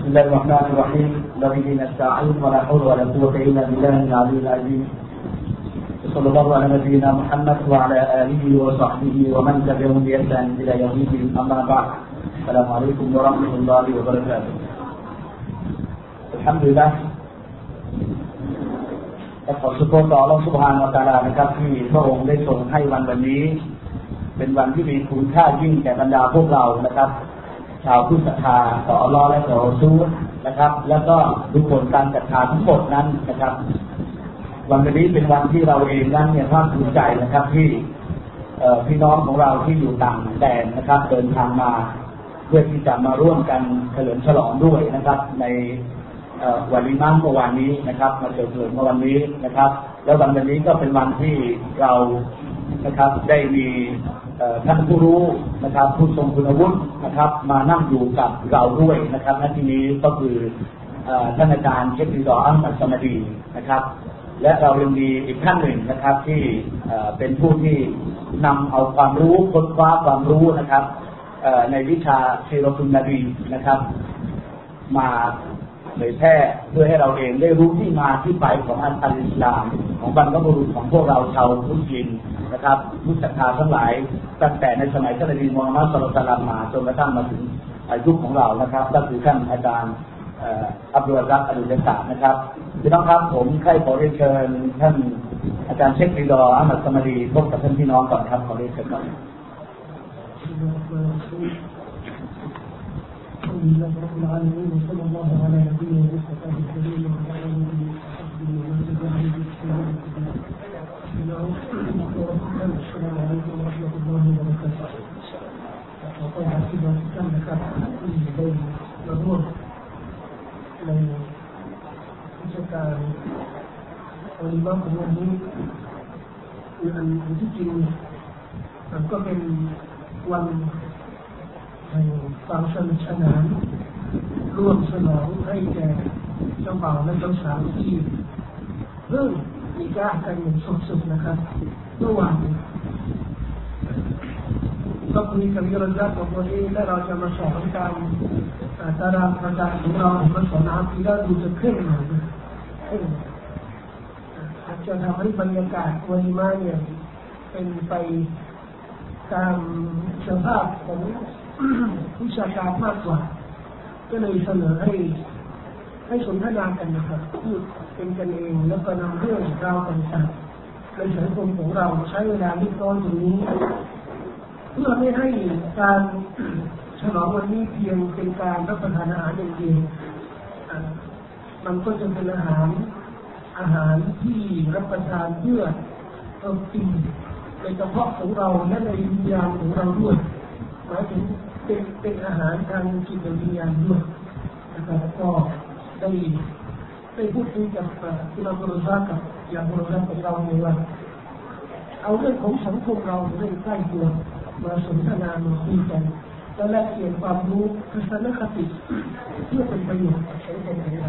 بسم الله الرحمن الرحيم وبه نستعين ولا حول ولا قوة إلا بالله العلي العظيم صلى الله على نبينا محمد وعلى آله وصحبه ومن تبعهم بإحسان إلى يوم الدين أما بعد السلام عليكم ورحمة الله وبركاته الحمد لله ขอสุโขต่ออัลเลาะห์ซุบฮานะฮูวะตะอาลานะครับที่พระองค์ได้ทรงให้วันนี้เป็นวันที่มีคุณค่ายิ่งแก่บรรดาพวกเรานะครับชาวผู้ศรัทธาต่ออัลเลาะห์และต่อรอซูลนะครับแล้วก็ทุกคนการศรัทธาทั้งหมดนั้นนะครับวันนี้เป็นวันที่เราเองนั้นเนี่ยภาคภูมิใจนะครับที่พี่น้องของเราที่อยู่ต่างแดนนะครับเดินทางมาเพื่อที่จะมาร่วมกันเฉลิมฉลองด้วยนะครับในวันลิมาเมื่อวานนี้นะครับมาเฉลิมเมื่อวันนี้นะครับแล้ววันนี้ก็เป็นวันที่เรานะครับได้มีท่านผู้รู้นะครับผู้ทรงคุณวุฒินะครับมานั่งอยู่กับเราด้วยนะครับในที่นี้ก็คือท่านอาจารย์เชคริดออัลมัดซามาดีนะครับและเรายังมีอีกท่านหนึ่งนะครับที่เป็นผู้ที่นำเอาความรู้ค้นคว้าความรู้นะครับในวิชาซีรอตุนนบีนะครับมาเผยแพร่เพื่อให้เราเองได้รู้ที่มาที่ไปของอัลอิสลามของบรรพบุรุษของพวกเราชาวมุสลิมนะครับผู้ศรัทธาทั้งหลายตั้งแต่ในสมัยท่านนบีมูฮัมมัดศ็อลลัลลอฮุอะลัยฮิวะซัลลัมมาจนกระทั่งมาถึงยุคของเรานะครับก็คือท่านอาจารย์อับดุลรัซอัลอุลซานะครับพี่น้องครับผมใครขอเรียนเชิญท่านอาจารย์เชคริดออัลมัดซามาดีพบกับท่านพี่น้องก่อนครับขอเรียนเชิญครับالحمد لله رب العالمين وصلى الله على نبينا المصطفى الكريم وعلى اله وصحبه ومن تبعهم باحسان الى يوم الدين السلام عليكم ورحمه الله وبركاته ขอต้อนรับพี่น้องทุกท่านนะครับที่ได้มาร่วมในเทศกาลวันลิมาของวันนี้อันที่จริงมันก็เป็นวันความสนุกสนานร่วมฉลองให้แก่เจ้าบ่าวและเจ้าสาวที่เพิ่งมีการกันอย่างสดๆนะครับเมื่อวานก็คุยกับยรจักรของวันนี้และเราจะมาสอนการตารางประจำของเรามาสอนอาคีดะห์ดูจะเข้มหน่อยอาจจะทำให้บรรยากาศวันนี้มาเนี่ยเป็นไปตามสภาพของวิชาการมากกว่าก็เลยเสนอให้สนทนากันนะครับพูดเป็นกันเองแล้วก็นำเรื่องราวต่างๆในสังคมของเราใช้เวลาเล็กน้อยตรงนี้เพื่อไม่ให้การฉลองวันนี้เพียงเป็นการรับประทานอาหารอย่างเดียวมันก็จะเป็นอาหารที่รับประทานเพื่อกินในกระเพาะของเราและในวิญญาณของเราด้วยหมายถึงเป็นอาหารทางจิตวิญญาณด้วยนะครับก็ได้พูดคุยกับที่เราบริจาคกับอย่างบริจาคของเราในวันเอาเรื่องของสังคมเราเรื่องใกล้ตัวมาสนทนามาคุยกันและแลกเปลี่ยนความรู้ทัศนคติเพื่อเป็นประโยชน์กับสังคมของเรา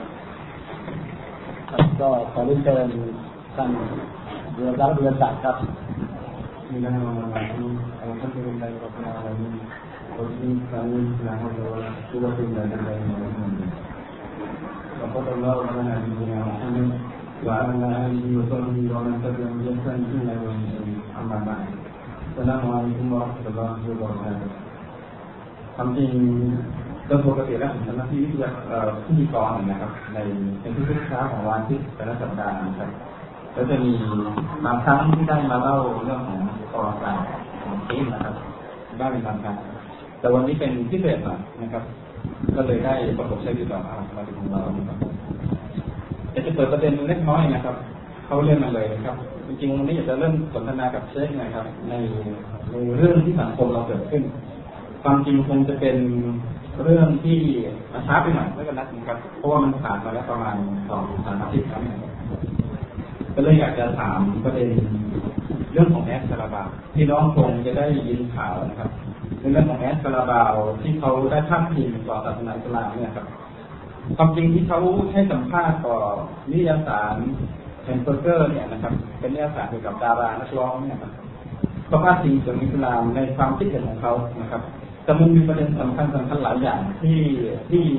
ก็ขอเรียนเชิญท่านบริจาคครับ Bismillahirrahmanirrahim. Alhamdulillahirabbil alamin. Wassalatu la hawla wala quwwata illa billah. Sallallahu ala nabiyyina Muhammad wa ala alihi wa sahbihi wa man tabi'ahum bi ihsan ila yaumil din. Amma ba'd. Assalamualaikum warahmatullahi wabarakatuh. ความจริงโดยปกติแล้วผมทำหน้าที่พิธีกรนะครับในทุกๆเช้าของวันอาทิตย์แต่ละสัปดาห์นะครับก็จะมีบางครั้งที่ได้มาเล่าเรื่องของประวัติศาสตร์ของเคสนะครับได้เป็นบางครั้งแต่วันนี้เป็นพิเศษหน่อยนะครับก็เลยได้ประกบใช้ดีกว่ามาถึงเรานะครับจะเปิดประเด็นเล็กน้อยนะครับเขาเรื่องมาเลยนะครับจริงๆวันนี้อยากจะเริ่มสนทนากับเชคนะครับในเรื่องที่สังคมเราเกิดขึ้นความจริงคงจะเป็นเรื่องที่ช้าไปหน่อยไม่กันนักนะครับเพราะว่ามันผ่านมาแล้วประมาณ2-3 อาทิตย์แล้วก็เลยอยากจะถามประเด็นเรื่องของแอสคาราบาวที่น้องคงจะได้ยินข่าวนะครับเรื่องของแอสคาราบาวที่เขาได้พาดพิงต่อศาสนาอิสลามเนี่ยครับความจริงที่เขาให้สัมภาษณ์ต่อนิตยสารแฮมเบอร์เกอร์เนี่ยนะครับเป็นนิตยสารเกี่ยวกับดารานักร้องเนี่ยครับเขาพาดพิงถึงอิสลามในความคิดเห็นของเขานะครับแต่มันมีประเด็นสำคัญหลายอย่างที่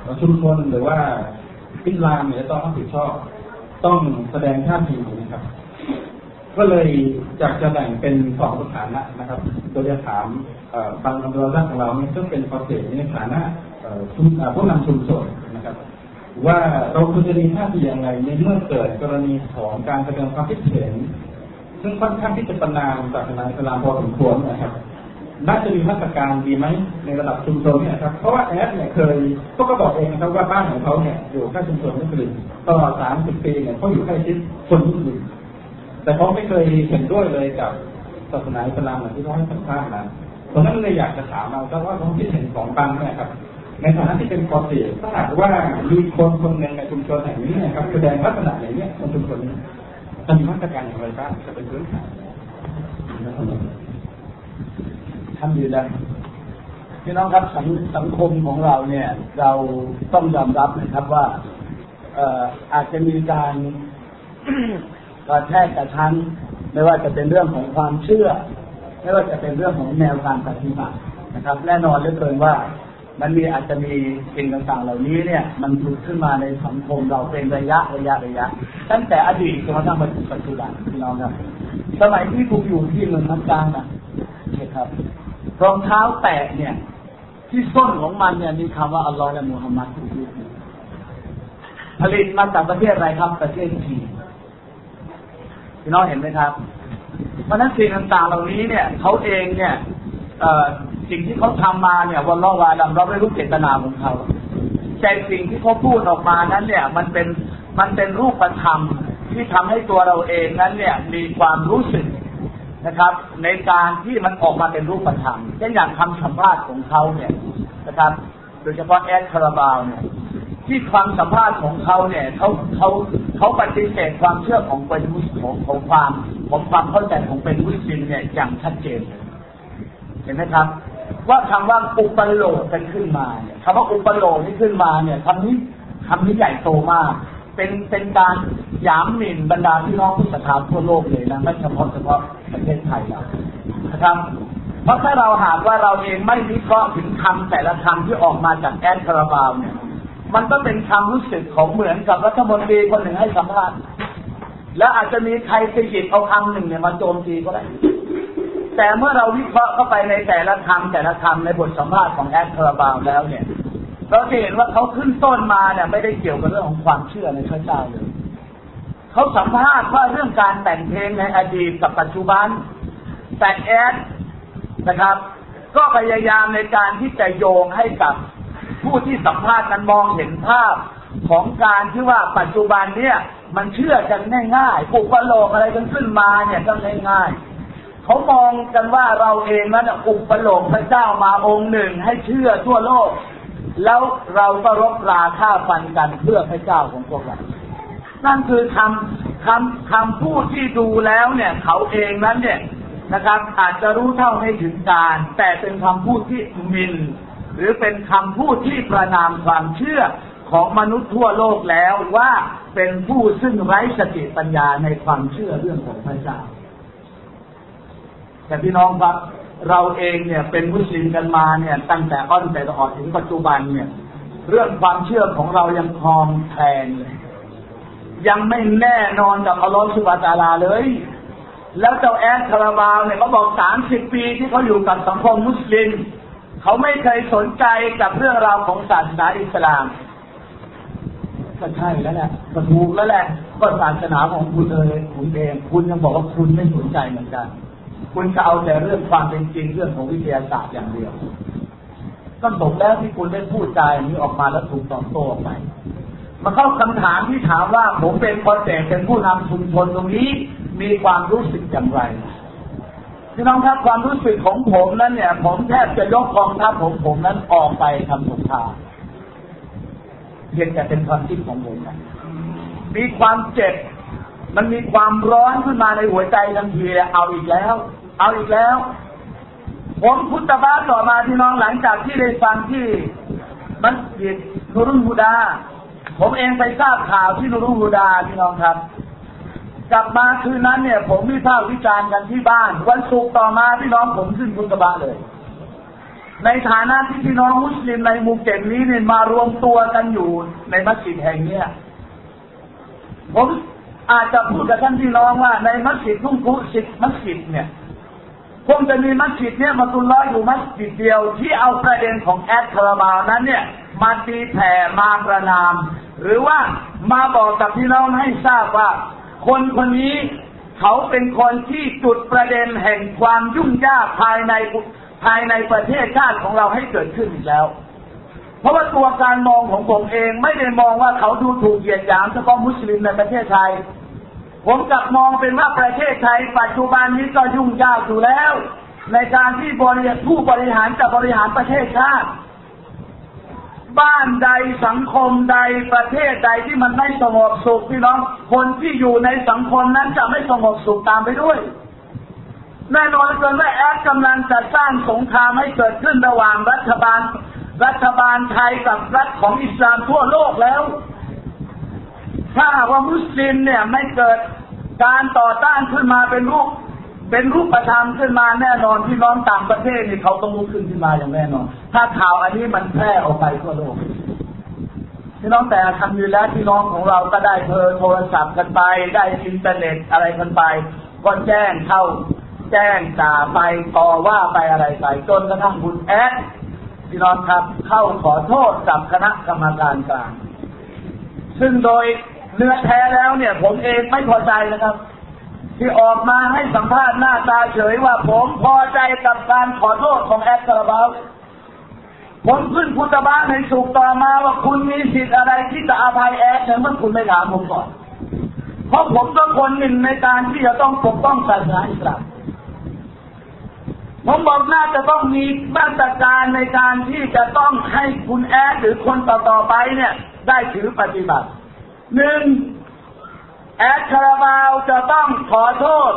ชุมชนหรือว่าอิสลามเนี่ยต้องรับผิดชอบต้องแสดงท่าทีนะครับก็เลยอยากจะแบ่งเป็น2สถานะนะครับโดยจะถามบางคำตัวด้านของเราเนี่ยซึ่งเป็นประเภทในฐานะผู้นำชุมชนนะครับว่าเราควรจะมีท่าทีอย่างไรในเมื่อเกิดกรณีของการแสดงความคิดเห็นซึ่งค่อนข้างที่จะประนามศาสนาอิสลามพอสมควรนะครับน่าจะมีมาตรการดีไหมในระดับชุมชนเนี่ยครับเพราะว่าแอดเนี่ยเคยก็บอกเองนะครับว่าบ้านของเขาเนี่ยอยู่ใกล้ชุมชนมุสลิมตลอด30 ปีเนี่ยเขาอยู่ใกล้ชิดคนมุสลิมแต่เขาไม่เคยเห็นด้วยเลยกับศาสนาอิสลามที่เขาให้สัมภาษณ์นะเพราะนั้นเลยอยากจะถามเราว่าความคิดเห็นของบางเนี่ยครับในฐานะที่เป็นคอเสียถ้าหากว่ามีคนหนึ่งในชุมชนแห่งนี้นะครับแสดงลักษณะอย่างนี้ในชุมชนนี้จะมีมาตรการอย่างไรบ้างจะเป็นพื้นฐานทำอยู่แล้วพี่น้องครับสังคมของเราเนี่ยเราต้องยอมรับนะครับว่าอาจจะมีการกระแทกกระชั้นไม่ว่าจะเป็นเรื่องของความเชื่อไม่ว่าจะเป็นเรื่องของแนวการปฏิบัตินะครับแน่นอนเหลือเกินว่ามันอาจจะมีสิ่งต่างๆเหล่านี้เนี่ยมันผุดขึ้นมาในสังคมเราเป็นระยะตั้งแต่อดีตจนกระทั่งมาถึงปัจจุบันพี่น้องครับสมัยที่ผมอยู่ที่เมืองน้ำกลางนะครับรองเท้าแตะเนี่ยที่ส้นของมันเนี่ยมีคำว่าอัลลอฮ์และมุฮัมมัดผลิตมาจากประเทศอะไรครับประเทศจีนพี่น้องเห็นไหมครับเพราะนั้นสิ่งต่างๆเหล่านี้เนี่ยเขาเองเนี่ยสิ่งที่เขาทำมาเนี่ยวันละวาดเราไม่รู้เจตนาของเขาแต่สิ่งที่เขาพูดออกมานั้นเนี่ยมันเป็นรูปธรรมที่ทำให้ตัวเราเองนั้นเนี่ยมีความรู้สึกนะครับในการที่มันออกมาเป็นรูปธรรมเช่นอย่างคำสัมภาษณ์ของเขาเนี่ยนะครับโดยเฉพาะแอดคาราบาวเนี่ยที่ฟังสัมภาษณ์ของเขาเนี่ยเขาปฏิเสธความเชื่อของเป็นมุสลิมของความเข้าใจของเป็นมุสลิมเนี่ยอย่างชัดเจนเห็นไหมครับว่าคำว่าอุปโลกกันขึ้นมาเนี่ยคำว่าอุปโลกที่ขึ้นมาเนี่ยคำนี้ใหญ่โตมากเป็นการหยามหมิ่นบรรดาพี่น้องผู้ศรัทธาทั่วโลกเลยนะไม่เฉพาะประเทศไทยเรานะครับเพราะถ้าเราหากว่าเราเองไม่วิเคราะห์ถึงคำแต่ละคำที่ออกมาจากแอดคาราบาวเนี่ยมันก็เป็นความรู้สึกของเหมือนกับรัฐมนตรีคนหนึ่งให้สัมภาษณ์แล้วอาจจะมีใครไปหยิบเอาคำหนึ่งเนี่ยมาโจมตีก็ได้แต่เมื่อเราวิเคราะห์เข้าไปในแต่ละคำในบทสัมภาษณ์ของแอดคาราบาวแล้วเนี่ยเราจะเห็นว่าเขาขึ้นต้นมาเนี่ยไม่ได้เกี่ยวกับเรื่องของความเชื่อในพระเจ้าเลยเขาสัมภาษณ์ว่าเรื่องการแต่งเพลงในอดีตกับปัจจุบันแต่แอดนะครับก็พยายามในการที่จะโยงให้กับผู้ที่สัมภาษณ์นั้นมองเห็นภาพของการที่ว่าปัจจุบันเนี่ยมันเชื่อกันง่ายๆอุปโลกอะไรกันขึ้นมาเนี่ยก็ง่ายๆเขามองกันว่าเราเองนั้นอุปโลกพระเจ้ามาองค์หนึ่งให้เชื่อทั่วโลกแล้วเราก็รบราฆ่าฟันกันเพื่อพระเจ้าของพวกเรานั่นคือคำพูดที่ดูแล้วเนี่ยเขาเองนั้นเนี่ยนะครับอาจจะรู้เท่าไม่ถึงการแต่เป็นคำพูดที่หมิ่นหรือเป็นคำพูดที่ประนามความเชื่อของมนุษย์ทั่วโลกแล้วว่าเป็นผู้ซึ่งไร้สติปัญญาในความเชื่อเรื่องของพระเจ้าแต่พี่น้องครับเราเองเนี่ยเป็นมุสลิมกันมาเนี่ยตั้งแต่อ้อนแต่ออกถึงปัจจุบันเนี่ยเรื่องความเชื่อของเรายังคลองแคลนเลยยังไม่แน่นอนกับอัลลอฮฺซุบฮานะฮูวะตะอาลาเลยแล้วเจ้าแอดคาราบาวเนี่ยเขาบอก30 ปีที่เขาอยู่กับสังคมมุสลิมเขาไม่เคยสนใจกับเรื่องราวของศาสนาอิสลามก็ใช่แล้วแหละก็ถูกแล้วแหละก็ศาสนาของคุณคุณเองคุณยังบอกว่าคุณไม่สนใจเหมือนกันคุณจะเอาแต่เรื่องความเป็นจริงเรื่องของวิทยาศาสตร์อย่างเดียวก็สมแล้วที่คุณได้พูดใจนี้ออกมาแล้วถูกตอบโต้ออกไปมาเข้าคำถามที่ถามว่าผมเป็นคนแต่เป็นผู้นำชุมชนตรงนี้มีความรู้สึกอย่างไรพี่น้องครับความรู้สึกของผมนั้นเนี่ยผมแทบจะยกกองทัพผมนั้นออกไปทำสงครามเพียงแต่เป็นความคิดของผมนะมีความเจ็บมันมีความร้อนขึ้นมาในหัวใจทันทีเอาอีกแล้วผมพุทธบาทต่อมาพี่น้องหลังจากที่ได้ฟังที่มัสยิดนูรุลฮูดาผมเองไปทราบข่าวที่นูรุลฮูดาพี่น้องครับกลับมาคืนนั้นเนี่ยผมวิพากษ์วิจารณ์กันที่บ้านวันศุกร์ต่อมาพี่น้องผมขึ้นพุทธบาทเลยในฐานะที่พี่น้องมุสลิมในหมู่เก็ตนี้เนี่ยมารวมตัวกันอยู่ในมัสยิดแห่งนี้ผมอาจจะพูดกับท่านพี่น้องว่าในมัสยิดทุ่งกุสิบมัสยิดเนี่ยคงจะมีมัสยิดเนี่ยมาตุลลอฮ์อยู่มัสยิดเดียวที่เอาประเด็นของแอดคาราบาวนั้นเนี่ยมาตีแผ่มาประนามหรือว่ามาบอกกับพี่น้องให้ทราบว่าคนคนนี้เขาเป็นคนที่จุดประเด็นแห่งความยุ่งยากภายในประเทศชาติของเราให้เกิดขึ้นอีกแล้วเพราะว่าตัวการมองของผมเองไม่ได้มองว่าเขาดูถูกเหยียดหยามเฉพาะมุสลิมในประเทศไทยผมกลับมองเป็นว่าประเทศไทยปัจจุบันนี้ก็ยุ่งยากอยู่แล้วในการที่ผู้บริหารจะบริหารประเทศชาติบ้านใดสังคมใดประเทศใดที่มันไม่สงบสุขพี่น้องคนที่อยู่ในสังคมนั้นจะไม่สงบสุขตามไปด้วยแน่นอนเกินว่าแอดกำลังจะสร้างสงครามให้เกิดขึ้นระหว่างรัฐบาลไทยกับรัฐของอิสลามทั่วโลกแล้วถ้าว่ามุสลิมเนี่ยไม่เกิดการต่อต้านขึ้นมาเป็นรูปธรรมขึ้นมาแน่นอนพี่น้องต่างประเทศนี่เขาต้องลุกขึ้นมาอย่างแน่นอนถ้าข่าวอันนี้มันแพร่ออกไปทั่วโลกพี่น้องแต่ทำอยู่แล้วพี่น้องของเราก็ได้โทรศัพท์กันไปได้อินเทอร์เน็ตอะไรกันไปก็แจ้งด่าไปต่อว่าไปอะไรไปจนกระทั่งคุณแอดพี่น้องครับเข้าขอโทษกับคณะกรรมการกลางซึ่งโดยเนื้อแท้แล้วเนี่ยผมเองไม่พอใจนะครับที่ออกมาให้สัมภาษณ์หน้าตาเฉยว่าผมพอใจกับการขอโทษของแอดคาราบาวผมขึ้นพุทธบาทในสุขต่อมาว่าคุณมีสิทธิ์อะไรที่จะอภัยแอดแต่เมื่อคุณไม่ถามผมก่อนเพราะผมก็คนหนึ่งในการที่จะต้องปกป้องศาสนาอิสลามผมบอกน่าจะต้องมีมาตรการในการที่จะต้องให้คุณแอดหรือคนต่อไปเนี่ยได้ถือปฏิบัติหนึ่งแอดคาราบาวจะต้องขอโทษ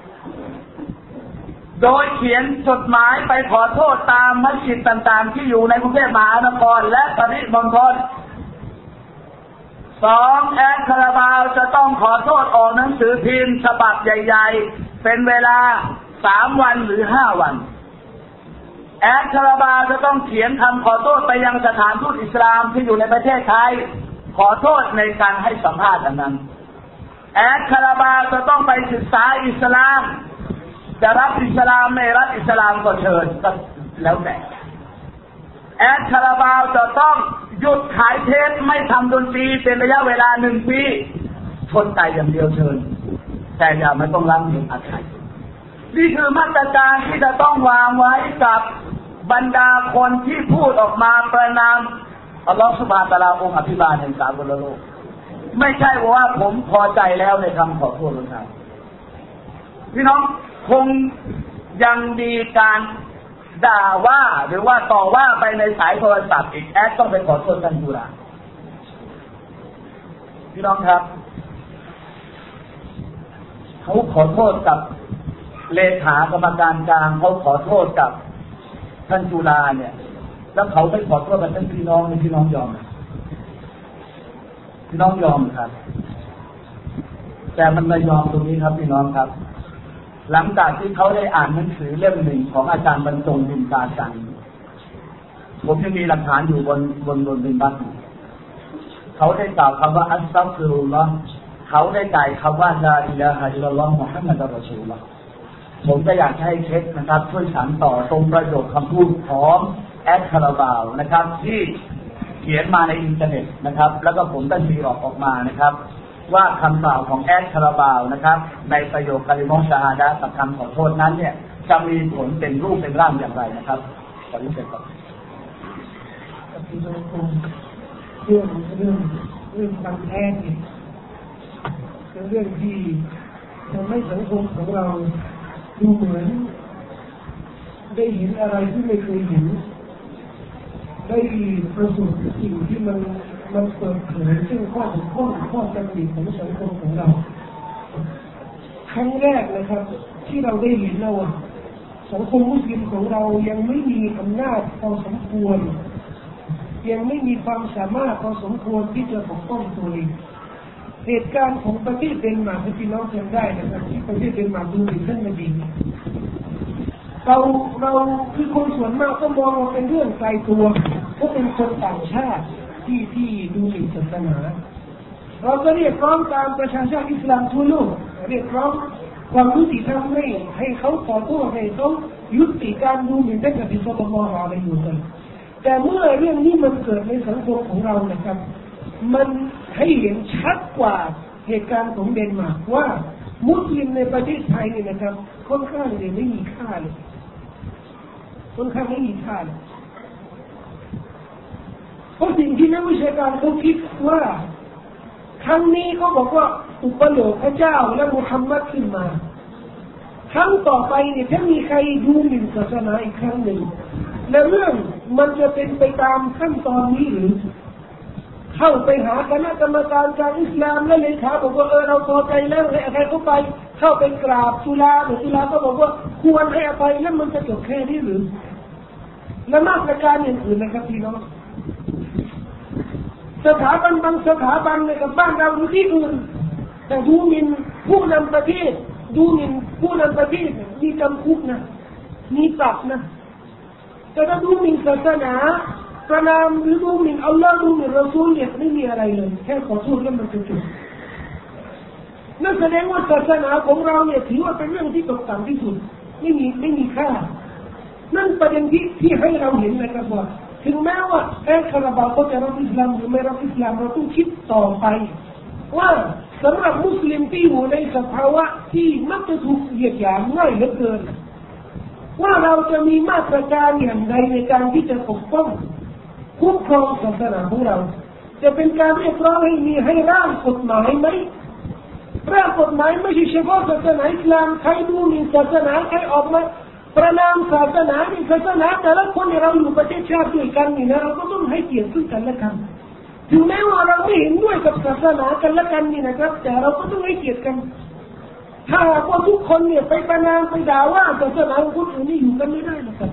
โดยเขียนจดหมายไปขอโทษตามมัสยิดต่างๆที่อยู่ในกรุงเทพมหานครและปริมณฑลสองแอดคาราบาวจะต้องขอโทษออกหนังสือพิมพ์ฉบับใหญ่ๆเป็นเวลา3 วันหรือ5 วันแอดคาราบาวจะต้องเขียนคำขอโทษไปยังสถานทูตอิสลามที่อยู่ในประเทศไทยขอโทษในการให้สัมภาษณ์อันนั้นแอดคาราบาวจะต้องไปศึกษาอิสลามจะรับอิสลามไม่รับอิสลามก็เชิญก็แล้วแต่แอดคาราบาวจะต้องหยุดขายเทปไม่ทำดนตรีเป็นระยะเวลา1 ปีทนใจอย่างเดียวเชิญแต่อย่าไม่ต้องรับเงินอัดฉีดนี่คือมาตรการที่จะต้องวางไว้กับบรรดาคนที่พูดออกมาประนามอัลลอฮฺซุบฮานะฮูวะตะอาลาองค์อภิบาลแห่งสากลโลกไม่ใช่ว่าผมพอใจแล้วในคำขอโทษของท่านพี่น้องคงยังมีการด่าว่าหรือว่าต่อว่าไปในสายโทรศัพท์อีกแอดต้องไปขอโทษท่านจุฬาพี่น้องครับเขาขอโทษกับเลขากรรมการกลางเขาขอโทษกับท่านจุฬาเนี่ยแล้วเขาไม่ขอโทษกับท่านพี่น้องนี่พี่น้องยอมครับแต่มันไม่ยอมตรงนี้ครับพี่น้องครับหลังจากที่เขาได้อ่านหนังสือเล่มหนึ่งของอาจารย์บรรจงบินกาจังผมยังมีหลักฐานอยู่บนบินบัตเขาได้กล่าวคำว่าอัสซัฟฟิรุลลอฮ์เขาได้กล่าวคำว่าลาอิลาฮะอิลลัลลอฮ์มุฮัมมัดอัรรอซูลุลลอฮ์ผมก็อยากให้เช็คนะครับช่วยฉันต่อตรงประโยคคำพูดของแอดคาราบาวนะครับที่เขียนมาในอินเทอร์เน็ตนะครับแล้วก็ผมได้ตีออกมานะครับว่าคำกล่าวของแอดคาราบาวนะครับในประโยคกะลิมะฮ์ชะฮาดะห์กับคำขอโทษนั้นเนี่ยจะมีผลเป็นรูปเป็นร่างอย่างไรนะครับขอรู้สึกครับเรื่องคำแอดเนี่ยเป็นเรื่องที่ทำให้สังคมของเราดูเหมือนได้เห็นอะไรที่ไม่เคยเห็นได้ประสบสิ่งที่มันเปิดเผยซึ่งข้อบกพร่องข้อจำเป็นของสังคมของเราครั้งแรกนะครับที่เราได้เห็นว่าสังคมมุสลิมของเรายังไม่มีอำนาจพอสมควรยังไม่มีความสามารถพอสมควรที่จะปกป้องตัวเองเหตุการณ์ของประเทศเดนมาร์กที่พี่น้องจำได้นะครับที่ประเทศเดนมาร์กดูถึงท่านนบีเราคือคนส่วนมากก็มองว่าเป็นเรื่องไกลตัวก็เป็นคนต่างชาติที่ดูหมิ่นศาสนาเราก็เรียกร้องตามประชาชาติอิสลามทั่วโลกเรียกร้องความยุติธรรมให้เขาขอโทษให้เขายุติการดูหมิ่นท่านนบีศ็อลลัลลอฮุอะลัยฮิวะซัลลัมแต่เมื่อเรื่องนี้มันเกิดในสังคมของเรานะครับมันให้เห็นชัดกว่าเหตุการณ์ของเดนมาร์กว่ามุสลิมในประเทศไทยเนี่ยนะครับค่อนข้างจะไม่มีค่าเลยค่อนข้างไม่มีค่าเลยเพราะสิ่งที่นักวิชาการเขาคิดว่าครั้งนี้เขาบอกว่าอุปโลกพระเจ้าและมุฮัมมัดขึ้นมาครั้งต่อไปเนี่ยถ้ามีใครดูหมิ่นศาสนาอีกครั้งหนึ่งและเรื่องมันจะเป็นไปตามขั้นตอนนี้หรือเข้าไปหาคณะกรรมการการอิสลามและเลขาบอกว่าเราพอใจแล้วให้อภัยเขาไปเข้าไปกราบจุฬาจุฬาก็บอกว่าควรให้อภัยแล้วมันจะจบแค่นี้หรือและมาตรการอื่นๆนะครับพี่น้องสถาบันบางสถาบันในกับบ้านเราหรือที่อื่นแต่ดูหมิ่นผู้นำประเทศดูหมิ่นผู้นำประเทศมีจำคุกนะมีปรับนะแต่ถ้าดูหมิ่นศาสนาประนามหรือดูหมิ่นอัลลอฮ์ดูหมิ่นรอซูลเนี่ยไม่มีอะไรเลยแค่ขอโทษแล้วมันจะจบนั่นแสดงว่าศาสนาของเราเนี่ยถือว่าเป็นเรื่องที่ตกต่ำที่สุดไม่มีค่านั่นประเด็นที่ให้เราเห็นนะครับว่าถึงแม้ว่าคาราบาวเขาจะรับอิสลามหรือไม่รับอิสลามเราต้องคิดต่อไปว่าสำหรับมุสลิมที่อยู่ในสภาวะที่มักจะถูกเหยียดหยามง่ายเหลือเกินว่าเราจะมีมาตรการอย่างไรในการที่จะปกป้องคุ้มครองศาสนาของเราจะเป็นการเรียกร้องให้ร่างกฎหมายไหมร่างกฎหมายไม่ใช่เฉพาะศาสนาอิสลามใครดูหมิ่นศาสนาใครออกมาประนามศาสนาในศาสนาแต่ละคนเราอยู่ประเทศชาติด้วยกันนี่นะเราก็ต้องให้เกียรติซึ่งกันและกันถึงแม้ว่าเราไม่เห็นด้วยกับศาสนากันและกันนี่นะครับแต่เราก็ต้องให้เกียรติกันถ้าหากว่าทุกคนเนี่ยไปประนามไปด่าว่าศาสนาของคนอื่นนี่อยู่กันไม่ได้นะครับ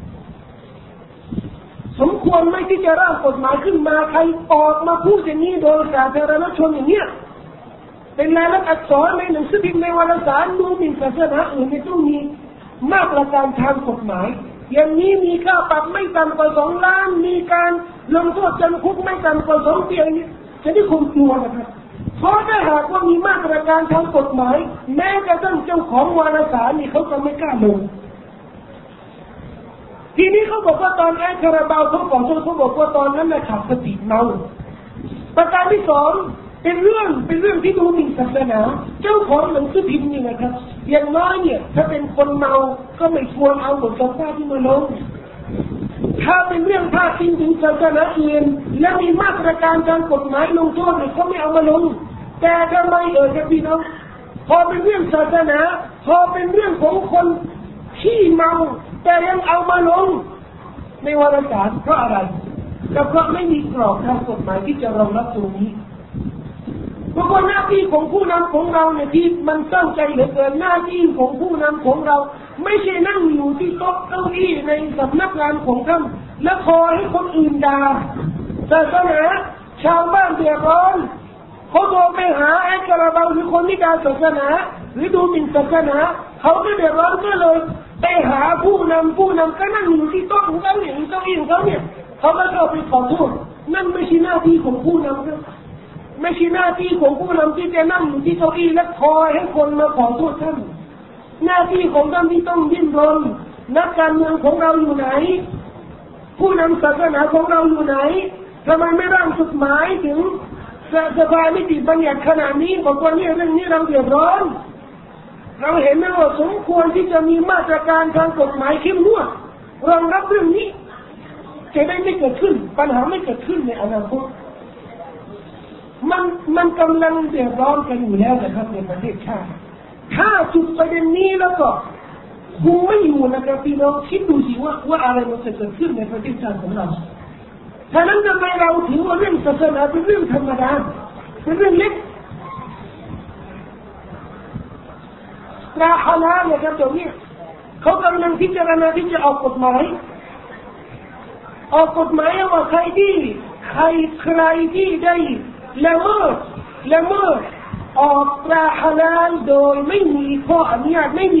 สมควรไหมที่จะร่างกฎหมายขึ้นมาใครออกมาพูดอย่างนี้โดยสาธารณชนอย่างเนี้ยเป็นลายลักษณ์อักษรในหนังสือพิมพ์ในวารสารดูหมิ่นศาสนาอื่นไม่ต้องมีมาตรการทางกฎหมายอย่างนี้มีค่าปรับไม่ต่ำกว่า2 ล้านมีการลงโทษจำคุกไม่ต่ำกว่า2 ปีนี้จะได้คงกลัวนะครับเพราะถ้าหากว่ามีมาตรการทางกฎหมายแม้กระทั่งเจ้าของวารสารนี่เขาจะไม่กล้าลงทีนี้เขาบอกว่าตอนคาราบาวเขาบอกว่าตอนนั้นน่ะขาดสติเมาประการที่2เป็นเรื่องที่ดูหมิ่นศาสนาเจ้าของหนังสือพิมพ์นี่นะครับอย่างน้อยเนี่ยถ้าเป็นคนเมาก็ไม่ควรเอาบทสัมภาษณ์ที่มาลงถ้าเป็นเรื่องพาดพิงถึงศาสนาอื่นและมีมาตรการทางกฎหมายลงโทษเนี่ยเขาไม่เอามาลงแต่ทำไมครับพี่น้องพอเป็นเรื่องศาสนาพอเป็นเรื่องของคนที่เมาแต่ยังเอามาลงในวารสารเพราะอะไรก็เพราะไม่มีกรอบทางกฎหมายที่จะรองรับตรงนี้เพราะว่าหน้าที่ของผู้นำของเราเนี่ยที่มันเศร้าใจเหลือเกินหน้าที่ของผู้นำของเราไม่ใช่นั่งอยู่ที่โต๊ะเก้าอี้ในสำนักงานของท่านและคอยให้คนอื่นด่าศาสนาชาวบ้านเดือดร้อนเขาโทรไปหาคาราบาวหรือคนที่ด่าศาสนาหรือดูหมิ่นศาสนาเขาก็เดือดร้อนก็เลยไปหาผู้นำก็นั่งอยู่ที่โต๊ะของเขาเนี่ยเก้าอี้ของเขาเนี่ยเขาก็เข้าไปขอโทษนั่นไม่ใช่หน้าที่ของผู้นำครับไม่ใช่หน้าที่ของผู้นำที่จะนั่งอยู่ที่เก้าอี้และคอยให้คนมาขอโทษท่านหน้าที่ของท่านที่ต้องดิ้นรนนักการเมืองของเราอยู่ไหนผู้นำศาสนาของเราอยู่ไหนทำไมไม่ร่างกฎหมายถึงสภานิติบัญญัติขนาดนี้บอกว่าเนี่ยเรื่องนี้เราเดือดร้อนเราเห็นไหมว่าสมควรที่จะมีมาตรการทางกฎหมายเข้มงวดรองรับเรื่องนี้จะได้ไม่เกิดขึ้นปัญหาไม่เกิดขึ้นในอนาคตมันกำลังเดือดร้อนกันอยู่แล้วนะครับในประเทศชาติถ้าจุดประเด็นนี้แล้วก็คงไม่อยู่นะครับพี่น้องคิดดูสิว่าอะไรมันจะเกิดขึ้นในประเทศชาติของเราฉะนั้นทำไมเราถือว่าเรื่องศาสนาเป็นเรื่องธรรมดาเป็นเรื่องเล็กตราฮาลาลนะครับตรงนี้เขากำลังพิจารณาที่จะออกกฎหมายว่าใครที่ได้ละเมิดออกตราฮาลาลโดยไม่มีข้ออนุญาตไม่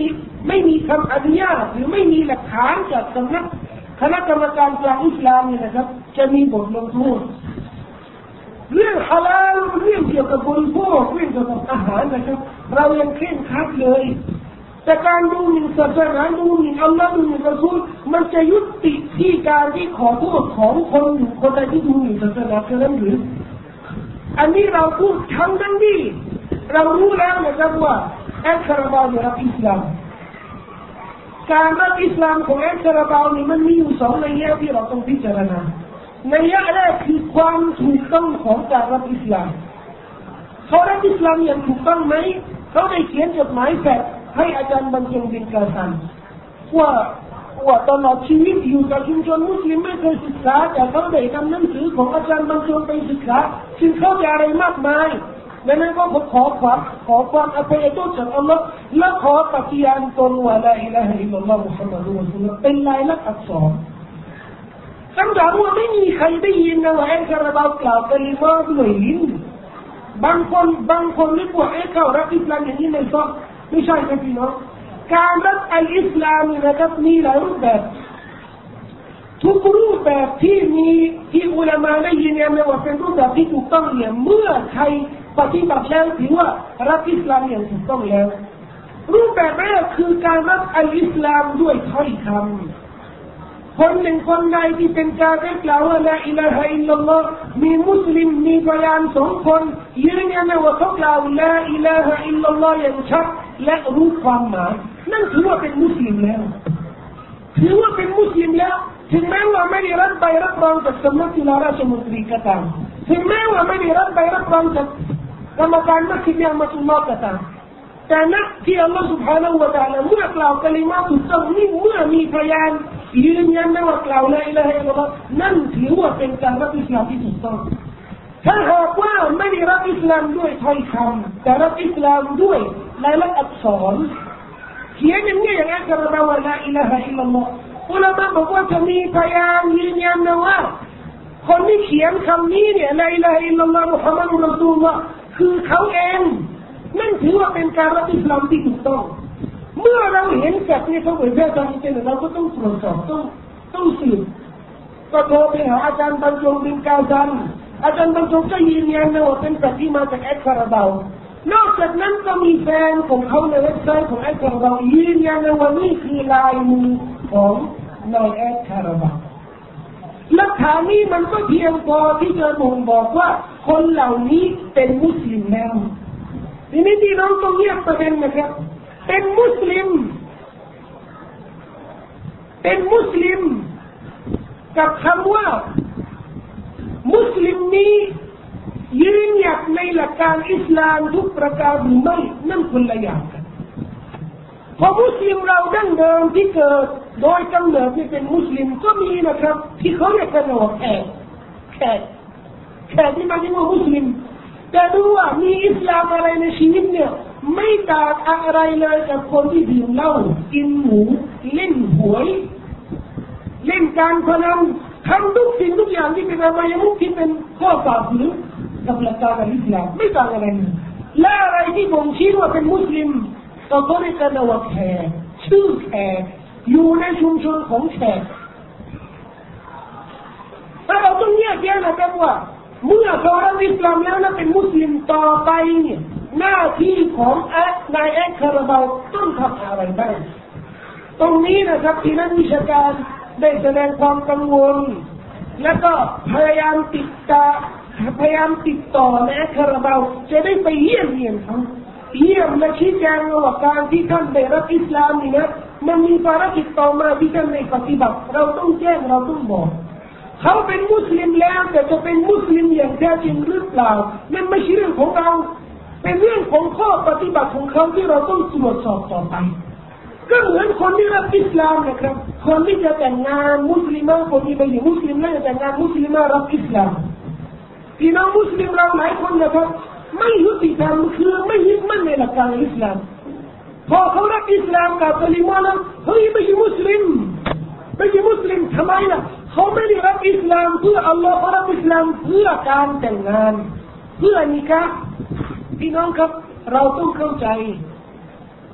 ไม่มีคำอนุญาตหรือไม่มีหลักฐานจากสำนักคณะกรรมการกลางอิสลามนี่นะครับจะมีบทลงโทษเรื่องฮาลาลเรื่องเกี่ยวกับบริโภคเรื่องเกี่ยวกับอาหารนะครับเรายังเคร่งครัดเลยแต่การดูหมิ่นศาสนาดูหมิ่นอัลลอฮ์ดูหมิ่นรอซูลมันจะยุติที่การที่ขอโทษของคนหนึ่งคนใดที่ดูหมิ่นศาสนาเท่านั้นหรืออันนี้เราพูดทั้งที่เรารู้แล้วนะครับว่าแอดคาราบาวเนี่ยรับอิสลามการรับอิสลามของแอดคาราบาวนี่มันมีอยู่สองนัยยะที่เราต้องพิจารณานัยยะแรกคือความถูกต้องของการรับอิสลามเขารับอิสลามอย่างถูกต้องไหมเขาได้เขียนจดหมายแฝดให้อาจารย์บรรจงบินกาซันว่าตลอดชีวิตอยู่กับชุมชนมุสลิมไม่เคยศึกษาแต่เขาได้นำหนังสือของอาจารย์บรรจงไปศึกษาซึ่งเขาจะอะไรมากมายดังนั้นก็ขอความอภัยโทษจากอัลลอฮ์และขอปฏิญาณตนว่าลาอิลาฮะอิลลัลลอฮ์มุฮัมมัดุลรอซูลุลลอฮ์เป็นลายลักษณ์อักษรคำถามว่าไม่มีใครได้ยินนะว่าแอคาราบาวกล่าวกะลิมาด้วยลิ้นบางคนนึกว่าเขารับอิสลามอย่างนี้ไม่ใช่ครับพี่น้องการรับอัลอิสลามนะครับมีหลายรูปแบบทุกรูปแบบที่อุลามะได้ยืนยันว่าเป็นรูปแบบที่ถูกต้องเนี่ยเมื่อใครปฏิบัติแล้วถือว่ารับอิสลามอย่างถูกต้องแล้วรูปแบบแรกคือการรับอัลอิสลามด้วยถ้อยคำคนหนึ่งคนใดที่เป็นการกล่าวว่าลาอิลาฮะอิลลัลลอฮ์มีมุสลิมมีพยานสองคนยืนยันว่าเขากล่าวลาอิลาฮะอิลลัลลอฮ์อย่างชัดและรู้ความหมายนั่นถือว่าเป็นมุสลิมแล้วถือว่าเป็นมุสลิมแล้วถึงแม้ว่าไม่ได้รับใบรับรองจากสำนักจุฬาราชมนตรีก็ตามถึงแม้ว่าไม่ได้รับใบรับรองจากกรรมการมัสยิดยามัตุลลอฮ์ก็ตามแต่ณที่อัลลอฮฺ سبحانه และ تعالى เมื่อกล่าวกะลิมาถูกต้องนี่เมื่อมีพยานยืนยันว่ากล่าวลาอิลาฮะอิลลัลลอฮ์นั่นถือว่าเป็นการรับอิสลามที่ถูกต้องถ้าหากว่าไม่ได้รับอิสลามด้วยถ้อยคำแต่รับอิสลามด้วยลายลักษณ์อักษรเขียนอย่างนี้อย่างอักษรเราว่าลาอิลาฮะอิลลัลลอฮ์อุลามะบอกว่าจะมีพยานยืนยันนะว่าคนที่เขียนคำนี้เนี่ยลาอิลาฮะอิลลัลลอฮ์มุฮัมมัดุลรอซูลุลลอฮ์คือเขาเองนั่นถือว่าเป็นการรับอิสลามที่ถูกต้องเมื่อเราเห็นจากนี้เขาเผยแพร่ทางอินเทอร์เน็ตเราก็ต้องตรวจสอบต้องสืบก็โทรไปหาอาจารย์บรรจงบินกาซันอาจารย์บรรจงก็ยืนยันนะว่าเป็นสัตว์ที่มาจากแอดคาราบาวนอกจากนั้นก็มีแฟนของเขาในเว็บไซต์ของแอดคาราบาวยืนยันว่านี่คือลายมือของนายแอดคาราบาวหลักฐานนี้มันก็เพียงพอที่จะบ่งบอกว่าคนเหล่านี้เป็นมุสลิมแล้วทีนี้ที่น้องต้องแยกประเด็นนะครับเป็นมุสลิมกับคำว่ามุสลิมนี้ยืนหยัดในหลักการอิสลามทุกประการหรือไม่นั่นคนละอย่างกันพอมุสลิมเราดั้งเดิมที่เกิดโดยกำเนิดที่เป็นมุสลิมก็มีนะครับที่เขาเรียกกันว่าแขกที่มาจากมุสลิมแต่ดูว่ามีอิสลามอะไรในชีวิตเนี่ยไม่ต่างอะไรเลยกับคนที่ดื่มเหล้ากินหมูเล่นหวยเล่นการพนันทำทุกสิ่งทุกอย่างที่เป็นอบายมุขที่เป็นข้อฝ่าฝืนกับหลักการอิสลามไม่ต่างอะไรเลยและอะไรที่บ่งชี้ว่าเป็นมุสลิมก็ต้องเรียกกันว่าแขกชื่อแขกอยู่ในชุมชนของแขกแต่เราต้องแยกแยะนะครับว่าเมื่อเขารับอิสลามแล้วนะเป็นมุสลิมต่อไปเนี่ยหน้าที่ของนายแอดคาราบาวต้องทำอะไรบ้างตรงนี้นะครับที่นักวิชาการได้แสดงความกังวลและก็พยายามติดต่อแอดคาราบาวจะได้ไปเยี่ยมเขาเยี่ยมและชี้แจงว่าการที่ท่านได้รับอิสลามนี่นะมันมีภารกิจต่อมาที่ท่านได้ปฏิบัติเราต้องแจ้งเราต้องบอกเขาเป็นมุสลิมแล้วแต่จะเป็นมุสลิมอย่างแท้จริงหรือเปล่านั่นไม่ใช่เรื่องของเราเป็นเรื่องของข้อปฏิบัติของเขาที่เราต้องตรวจสอบต่อไปก็เหมือนคนที่รับอิสลามนะครับคนที่จะแต่งงานมุสลิมคนที่ไม่ใช่มุสลิมแล้วจะแต่งงานมุสลิมรับอิสลามพี่น้องมุสลิมเราหลายคนนะครับไม่ยุติธรรมคือไม่ยึดมั่นในหลักการอิสลามพอเขารับอิสลามกับกะลิมาแล้วเฮ้ยไม่ใช่มุสลิมทำไมล่ะเขาไม่ได้รับอิสลามเพื่ออัลลอฮ์เขารับอิสลามเพื่อการแต่งงานเพื่อนิกะห์พี่น้องครับเราต้องเข้าใจ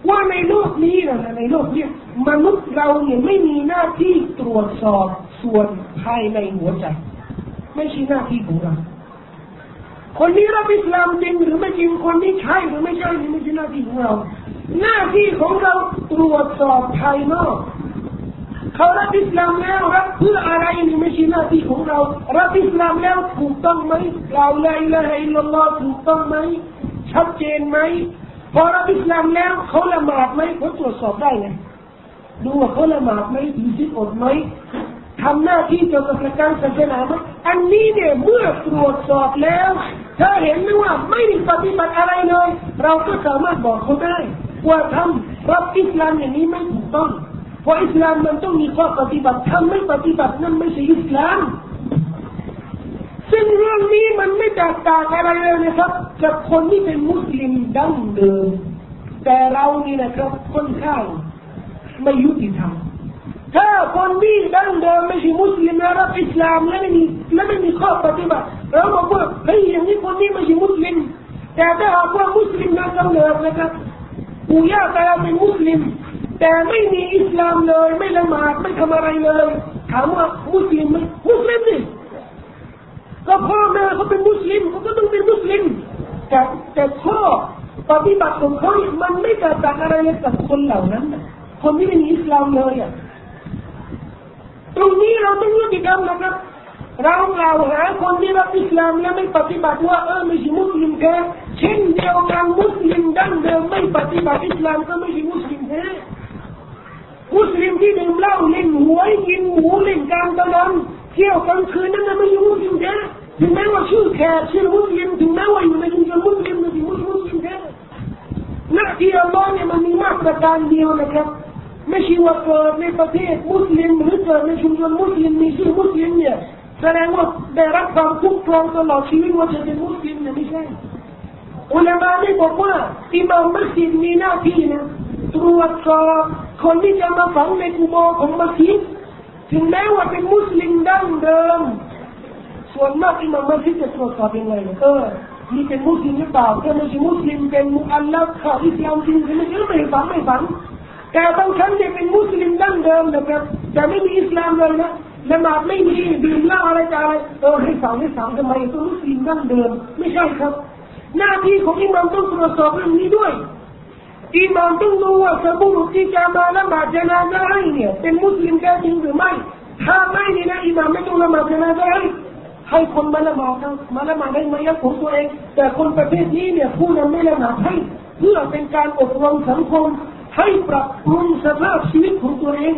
ว่าในโลกนี้นะในโลกนี้มนุษย์เราเนี่ยไม่มีหน้าที่ตรวจสอบส่วนภายในหัวใจไม่ใช่หน้าที่ของเราคนนี้รับอิสลามจริงหรือไม่จริงคนนี้ใช่หรือไม่ใช่นี่ไม่ใช่หน้าที่ของเราหน้าที่ของเราตรวจสอบภายนอกเขารับอิสลามแล้วรับเพื่ออะไรนี่ไม่ใช่หน้าที่ของเรารับอิสลามแล้วถูกต้องไหมกล่าวลาอิลาฮะอิลลัลลอฮ์ถูกต้องไหมชัดเจนไหมพอรับอิสลามแล้วเขาละหมาดไหมเขาตรวจสอบได้ไงดูว่าเขาละหมาดไหมถือศีลอดไหมทำหน้าที่เกี่ยวกับการศาสนาไหมอันนี้เนี่ยเมื่อตรวจสอบแล้วถ้าเห็นว่าไม่ได้ปฏิบัติอะไรเลยเราก็สามารถบอกเขาได้ว่าทำรับอิสลามอย่างนี้ไม่ถูกต้องเพราะอิสลามมันต้องมีข้อปฏิบัติทำไม่ปฏิบัตินั่นไม่ใช่อิสลามซึ่งเรื่องนี้มันไม่แตกต่างอะไรเลยนะครับกับคนที่เป็นมุสลิมดั้งเดิมแต่เรานี่นะครับค่อนข้างไม่ยุติธรรมถ้าคนที่ดั้งเดิมไม่ใช่มุสลิมนะรับอิสลามแล้วไม่มีข้อปฏิบัติเราบอกว่าเฮ้ยอย่างนี้คนนี้ไม่ใช่มุสลิมแต่ถ้าหากว่ามุสลิมนั้นกำเนิดนะครับปู่ย่าตายายเป็นมุสลิมแต่ไม่มีอิสลามเลยไม่ละหมาดไม่ทำอะไรเลยถามว่ามุสลิมไหมมุสลิมดิก็พ่อแม่เขาเป็นมุสลิมเขาก็ต้องเป็นมุสลิมแต่ข้อปฏิบัติของเขามันไม่แตกต่างอะไรเลยกับคนเหล่านั้นคนที่ไม่มีอิสลามเลยอ่ะตรงนี้เราต้องยุติธรรมนะครับเรากล่าวหาคนที่รับอิสลามและไม่ปฏิบัติว่าไม่ใช่มุสลิมแท้เช่นเดียวกันมุสลิมดั้งเดิมไม่ปฏิบัติอิสลามก็ไม่ใช่มุสลิมแท้มุสลิมที่ดื่มเหล้าเล่นหวยกินหมูเล่นการพนันเที่ยวกลางคืนนั่นไม่ใช่มุสลิมแท้ถึงแม้ว่าชื่อแขกชื่อมุสลิมถึงแม้ว่าอยู่ในชุมชนมุสลิมไม่ใช่มุสลิมแท้หน้าที่อัลลอฮ์เนี่ยมันมีมาตรการเดียวนะครับไม่ใช่ว่าเกิดในประเทศมุสลิมหรือเกิดในชุมชนมุสลิมมีชื่อมุสลิมเนี่ยแสดงว่าได้รับความคุ้มครองตลอดชีวิตว่าจะเป็นมุสลิมเนี่ยไม่ใช่อุลามะได้บอกว่าอิหม่ามมัสยิดมีหน้าที่นะตรวจสอบคนที่จะมาฝังในกุโบร์ของมัสยิดถึงแม้ว่าเป็นมุสลิมดั้งเดิมส่วนมากอิหม่ามมัสยิดจะตรวจสอบยังไงนี่เป็นมุสลิมหรือเปล่าถ้าไม่ใช่มุสลิมเป็นมุอัลลัฟเข้าอิสลามจริงหรือไม่ฝังแต่บางครั้งเนี่ยเป็นมุสลิมดั้งเดิมนะครับแต่ไม่มีอิสลามเลยนะละหมาดไม่มีดื่มเหล้าอะไรต่างๆให้ฝังทำไมตัวมุสลิมดั้งเดิมไม่ใช่ครับหน้าที่ของอิหม่ามต้องตรวจสอบเรื่องนี้ด้วยอิหม่ามต้องรู้ว่าบุรุษที่จะมาละหมาดญะนาซะห์เนี่ยเป็นมุสลิมแท้จริงหรือไม่ถ้าไม่นี่นะอิหม่ามไม่ต้องละหมาดญะนาซะห์ให้คนมาละหมาดให้มายักของตัวเองแต่คนประเภทนี้เนี่ยผู้นำไม่ละหมาดให้เพื่อเป็นการอบรมสังคมให้ปรับปรุงสภาพชีวิตของตัวเอง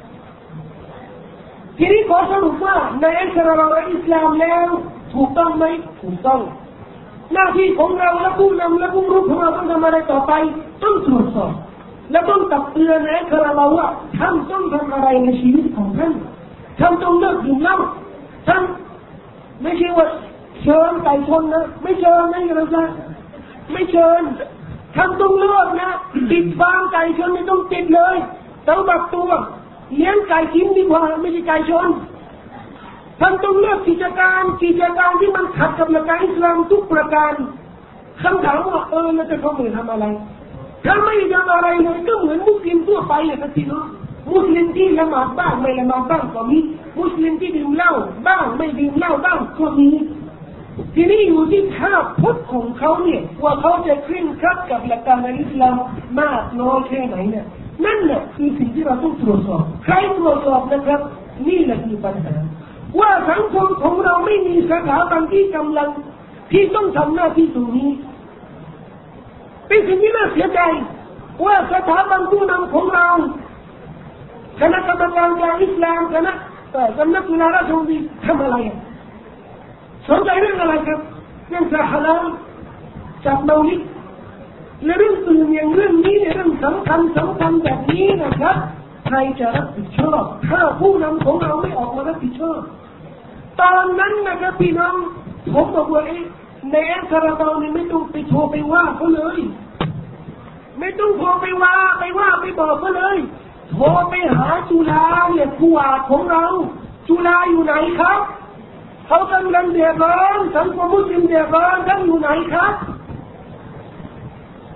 ทีนี้ขอสรุปว่าในอัลกุรอานและอิสลามแล้วถูกต้องไหมถูกต้องหน้าที่ของเราและผู้นำและผู้รู้ของเราต้องทำอะไรต่อไปต้องตรวจสอบและต้องตักเตือนในอัลกุรอานว่าท่านต้องทำอะไรในชีวิตของท่านต้องเลิกดื่มเหล้าท่านไม่ใช่ว่าเชิญไก่ชนนะไม่เชิญไม่เราจะไม่เชิญท่านต้องเลิกนะติดฟาร์มไก่ชนไม่ต้องติดเลยต้องบักตัวเลี้ยงไก่กินดีกว่าไม่ใช่ไก่ชนท่านต้องเลิกกิจการที่มันขัดกับหลักการอิสลามทุกประการคำถามว่าแล้วจะเขาไม่ทำอะไรถ้าไม่ทำอะไรเลยก็เหมือนมุสลิมทั่วไปเลยครับพี่น้องมุสลิมที่ละหมาดบ้างไม่ละหมาดบ้างก็มีมุสลิมที่ดื่มเหล้าบ้างไม่ดื่มเหล้าบ้างก็มีทีนี้อยู่ที่ท่าพุทธของเขาเนี่ยว่าเขาจะเคร่งครัดกับหลักการอิสลามมากน้อยแค่ไหนเนี่ยนั่นแหละคือสิ่งที่เราต้องตรวจสอบใครตรวจสอบนะครับนี่แหละคือปัญหาว่าสังคมของเราไม่มีสถาบันที่กำลังที่ต้องทำหน้าที่ตรงนี้เป็นสิ่งที่น่าเสียใจว่าสถาบันผู้นำของเราคณะกรรมการกลางอิสลามคณะสำนักงานราชวงศ์ทำอะไรสนใจเรื่องอะไรครับเรื่องฮาลาลจับเมาลิดและเรื่องอื่นอย่างเรื่องนี้เรื่องสำคัญแบบนี้นะครับใครจะรับผิดชอบถ้าผู้นำของเราไม่ออกมารับผิดชอบตอนนั้นนะครับพี่น้องผมบอกว่าในอัลกุรอานนี่ไม่ต้องไปโทรไปว่าเขาเลยไม่ต้องโทรไปว่าไปบอกเขาเลยโทรไปหาจุฬาเนี่ยผู้ว่าของเราจุฬาอยู่ไหนครับเขากำลังเดือดร้อนสังคมมุสลิมเดือดร้อนท่านอยู่ไหนครับ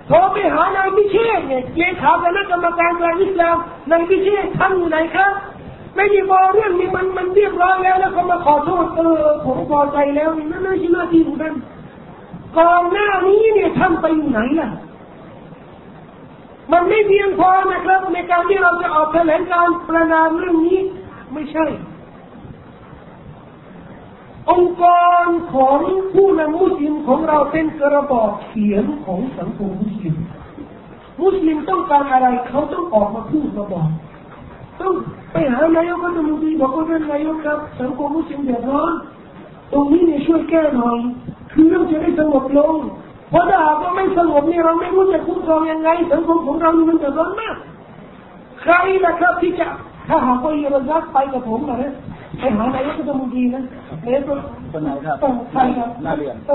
โทรไปหานายพิเชษเนี่ยเลขาคณะกรรมการกลางอิสลามนายพิเชษท่านอยู่ไหนครับไม่ได้บอกเรื่องนี้มันเรียบร้อยแล้วก็มาขอโทษผมพอใจแล้วนั่นไม่ใช่หน้าที่ของท่านก่อนหน้านี้เนี่ยท่านไปอยู่ไหนล่ะมันไม่เพียงพอนะครับในการที่เราจะออกแถลงการณ์ประนามเรื่องนี้ไม่ใช่องค์กรของผู้นำมุสลิมของเราเป็นกระบอกเสียงของสังคมมุสลิมต้องการอะไรเขาต้องออกมาพูดมาบอกต้องไปหานายกรัฐมนตรีบอกว่าท่านนายกครับสังคมมุสลิมเดือดร้อนตรงนี้เนี่ยช่วยแก้หน่อยคือเรื่องจะได้สงบลงเพราะถ้าหากว่าไม่สงบนี่เราไม่รู้จะคุ้มครองยังไงสังคมของเรามันเดือดร้อนมากใครนะครับที่จะถ้าหากว่าอิรักไปกับผมนะไปหานายกรัฐมนตรีนะนายกคนไหนครับใครครับน่าเรียน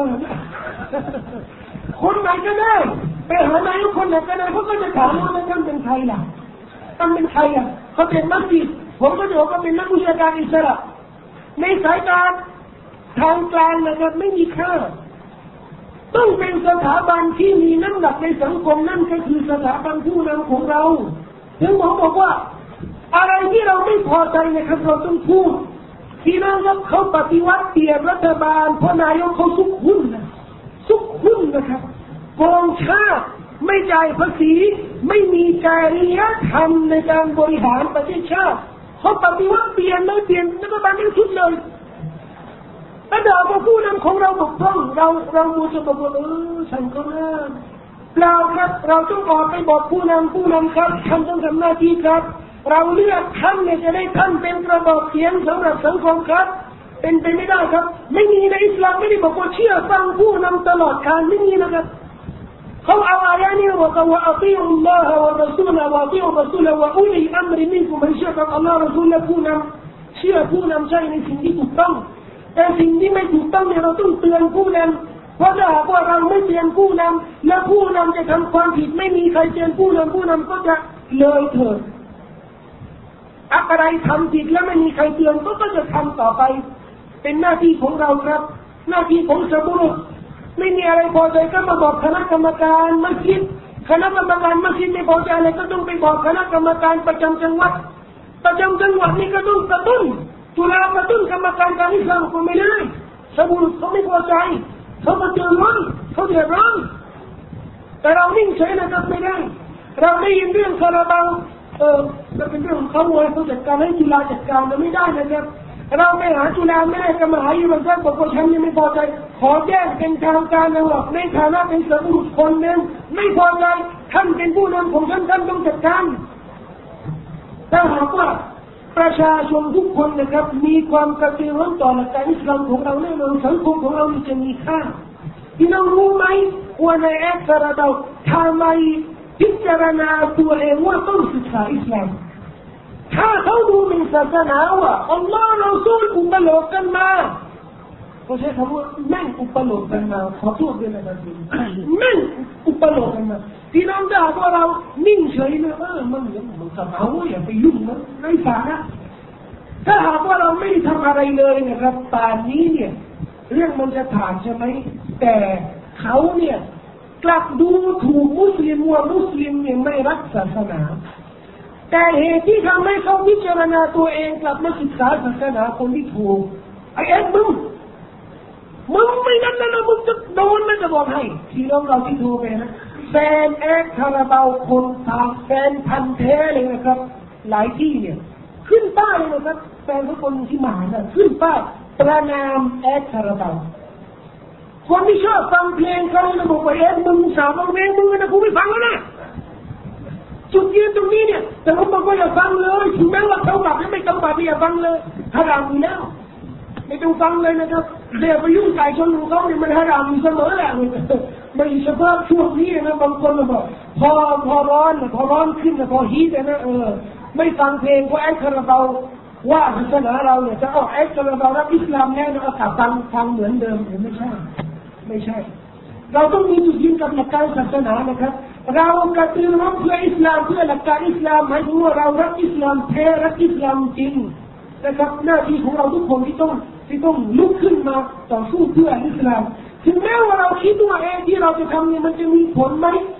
คนไหนก็ได้ไปหานายกคนไหนก็ได้เขาก็จะถามว่าท่านเป็นใครล่ะท่านเป็นใครอ่ะเขาเป็นมัสยิดผมก็จะบอกว่าเป็นนักวิชาการอิสระในสายการทางกลางนะครับไม่มีค่าต้องเป็นสถาบันที่มีน้ำหนักในสังคมนั่นก็คือสถาบันผู้นำของเราถึงผมบอกว่าอะไรที่เราไม่พอใจนะครับเราต้องพูดที่นั่นครับเขาปฏิวัติเปลี่ยนรัฐบาลเพราะนายกเขาซุกหุ้นนะครับโกงชาติไม่จ่ายภาษีไม่มีจริยธรรมในการบริหารประเทศชาติเขาปฏิวัติเปลี่ยนรัฐบาลทั้งชุดเลยถ้าเราผู้นำของเราบกพร่องเรามูจะบอกว่าฉันก็น่าเราครับเราต้องออกไปบอกผู้นำครับท่านต้องทำหน้าที่ครับเราเลือกท่านเนี่ยจะได้ท่านเป็นกระบอกเสียงสำหรับสังคมครับเป็นไปไม่ได้ครับไม่มีในอิสลามไม่ได้บอกว่าเชื่อฟังผู้นำตลอดกาลไม่มีนะครับเขาเอาอายะนี้บอกว่าอัติอุลลอฮฺวะรอซูลวะอัติอุรรซูลวะอุลีอัมริมินกุมให้เชื่อฟังอัลลอฮฺรอซูลและผู้นำเชื่อผู้นำใช่ในสิ่งที่ถูกต้องแต่สิ่งที่ไม่ถูกต้องเนี่ยเราต้องเตือนผู้นำเพราะถ้าหากว่าเราไม่เตือนผู้นำและผู้นำจะทำความผิดไม่มีใครเตือนผู้นำก็จะเลยเถิดอะไรทำผิดแล้วไม่มีใครเตือนก็จะทำต่อไปเป็นหน้าที่ของเราครับหน้าที่ของชาวบ้านไม่มีอะไรพอใจก็มาบอกคณะกรรมการมัสยิดคณะกรรมการมัสยิดไม่พอใจอะไรก็ต้องไปบอกคณะกรรมการประจำจังหวัดนี่ก็ต้องกระตุ้นตุลากระตุ้นกรรมการการอิสลามก็ไม่ได้ชาวบ้านเขาไม่พอใจเขามาเตือนว่าเขาเดือดร้อนแต่เรานิ่งเฉยนะครับไม่ได้เราได้ยินเรื่องคาราบาวจะเป็นเรื่องของเขาเขาจัดการให้จุฬาจัดการเราไม่ได้นะครับเราไม่หาจุฬาไม่ได้ก็มาหาอยู่บนท่านบอกว่าฉันยังไม่พอใจขอแจ้งเป็นทางการนะว่าในฐานะเป็นสมุทรคนหนึ่งไม่พอใจท่านเป็นผู้นำของท่านต้องจัดการถ้าหากว่าประชาชนทุกคนนะครับมีความกระตือรือร้นต่อหลักการอิสลามของเราแน่นอนสังคมของเราจะมีค่าพี่น้องรู้ไหมว่าในแอคชั่นเราทำไมพิจารณาตัวเองว่าต้องศึกษาอิสลามถ้าเขาดูในศาสนาว่าอัลลอฮ์เราสู้อุปโลกกันมาก็ใช้คำว่าแม่งอุปโลกกันมาขอโทษด้วยนะครับแม่งอุปโลกกันมาพี่น้องด่าว่าเรานิ่งเฉยนะมันสมองอย่าไปยุ่งนะไร้สาระถ้าหากว่าเราไม่ทำอะไรเลยนะครับป่านนี้เนี่ยเรื่องมันจะผ่านใช่ไหมแต่เขาเนี่ยกลับดูถูกมุสลิมว่ามุสลิมเนี่ยไม่รักศาสนาแต่เหตุที่ทำให้เขาพิจารณาตัวเองกลับมาศึกษาศาสนาคนที่ถูกไอ้เอ็ดมึงไม่นั่นนะมึงจะโดนมันจะบอกให้ที่เราที่โทรไปนะแฟนแอดคาราบาวคนทางแฟนพันธุ์แท้เลยนะครับหลายที่เนี่ยขึ้นป้ายเลยนะครับแฟนทุกคนที่มาเนี่ยขึ้นป้ายประนามแอดคาราบาวคนที่ชอบฟังเพลงเขาเลยบอกว่าเอ็ดมึงสาวฟังเพลงมึงนะกูไม่ฟังแล้วนะจุดยืนตรงนี้เนี่ยแต่ผมบอกว่าอย่าฟังเลยถึงแม้ว่าเขาบัตรไม่ต้องบัตรอย่าฟังเลยฮารามอยู่แล้วไม่ต้องฟังเลยนะครับเดี๋ยวไปยุ่งไก่ชนของเขาเนี่ยมันฮารามอยู่เสมอแหละไม่เฉพาะช่วงนี้นะบางคนบอกพอร้อนขึ้นพอฮีทนะไม่ฟังเพลงเพราะแอดคาราบาวว่าศาสนาเราเนี่ยจะเอาแอดคาราบาวรับอิสลามแน่นอนเอาฟังเหมือนเดิมหรือไม่ใช่เราต้องมีจุดยืนกับหลักการศาสนานะครับเรากระตือรือร้นเพื่ออิสลามเพื่อหลักการอิสลามหมายถึงว่าเรารักอิสลามแท้รักอิสลามจริงนะครับหน้าที่ของเราทุกคนที่ต้องลุกขึ้นมาต่อสู้เพื่ออิสลามถึงแม้ว่าเราคิดว่าที่เราจะทำเนี่ยมันจะมีผลไหม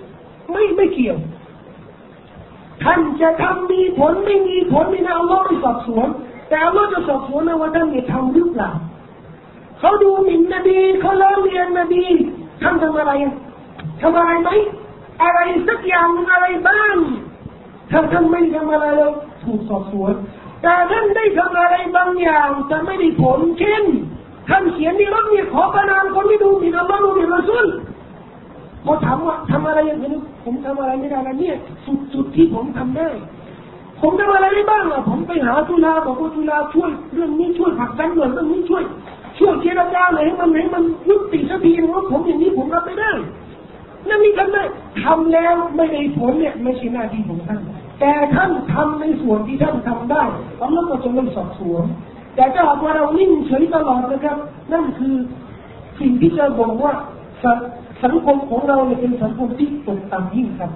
ไม่เกี่ยวท่านจะทำมีผลไม่มีผลนี่นะอัลลอฮ์ไม่สอบสวนแต่อัลลอฮ์จะสอบสวนนะว่าท่านเนี่ยทำหรือเปล่าเขาดูหมิ่นนบีเขาล้อเลียนนบีท่านทำอะไรทำอะไรไหมอะไรสักอย่างอะไรบ้างถ้าท่านไม่ทำอะไรเลยถูกสอบสวนแต่ท่านได้ทำอะไรบางอย่างแต่ไม่ได้ผลเช่นท่านเขียนในรถเนี่ยขอประนามคนที่ดูหมิ่นอัลลอฮ์ดูหมิ่นรอซูลพอถามว่าทำอะไรอย่างนี้ผมทำอะไรไม่ได้แล้วเนี่ยสุดที่ผมทำได้ผมทำอะไรได้บ้างผมไปหาตุลาบอกว่าตุลาช่วยเรื่องนี้ช่วยผลักดันเรื่องนี้ช่วยเจรจาหน่อยให้มันยุติสักทีว่าผมอย่างนี้ผมรับไม่ได้นั่นนี่กันได้ทำแล้วไม่ได้ผลเนี่ยไม่ใช่หน้าที่ของท่านแต่ท่านทำในส่วนที่ท่านทำได้อัลลอฮ์ก็จะไม่สอบสวนแต่ถ้าหากว่าเรานิ่งเฉยตลอดนะครับนั่นคือสิ่งที่จะบอกว่าสังคมของเราเนี่ยเป็นสังคมที่ตกต่ำยิ่งครับ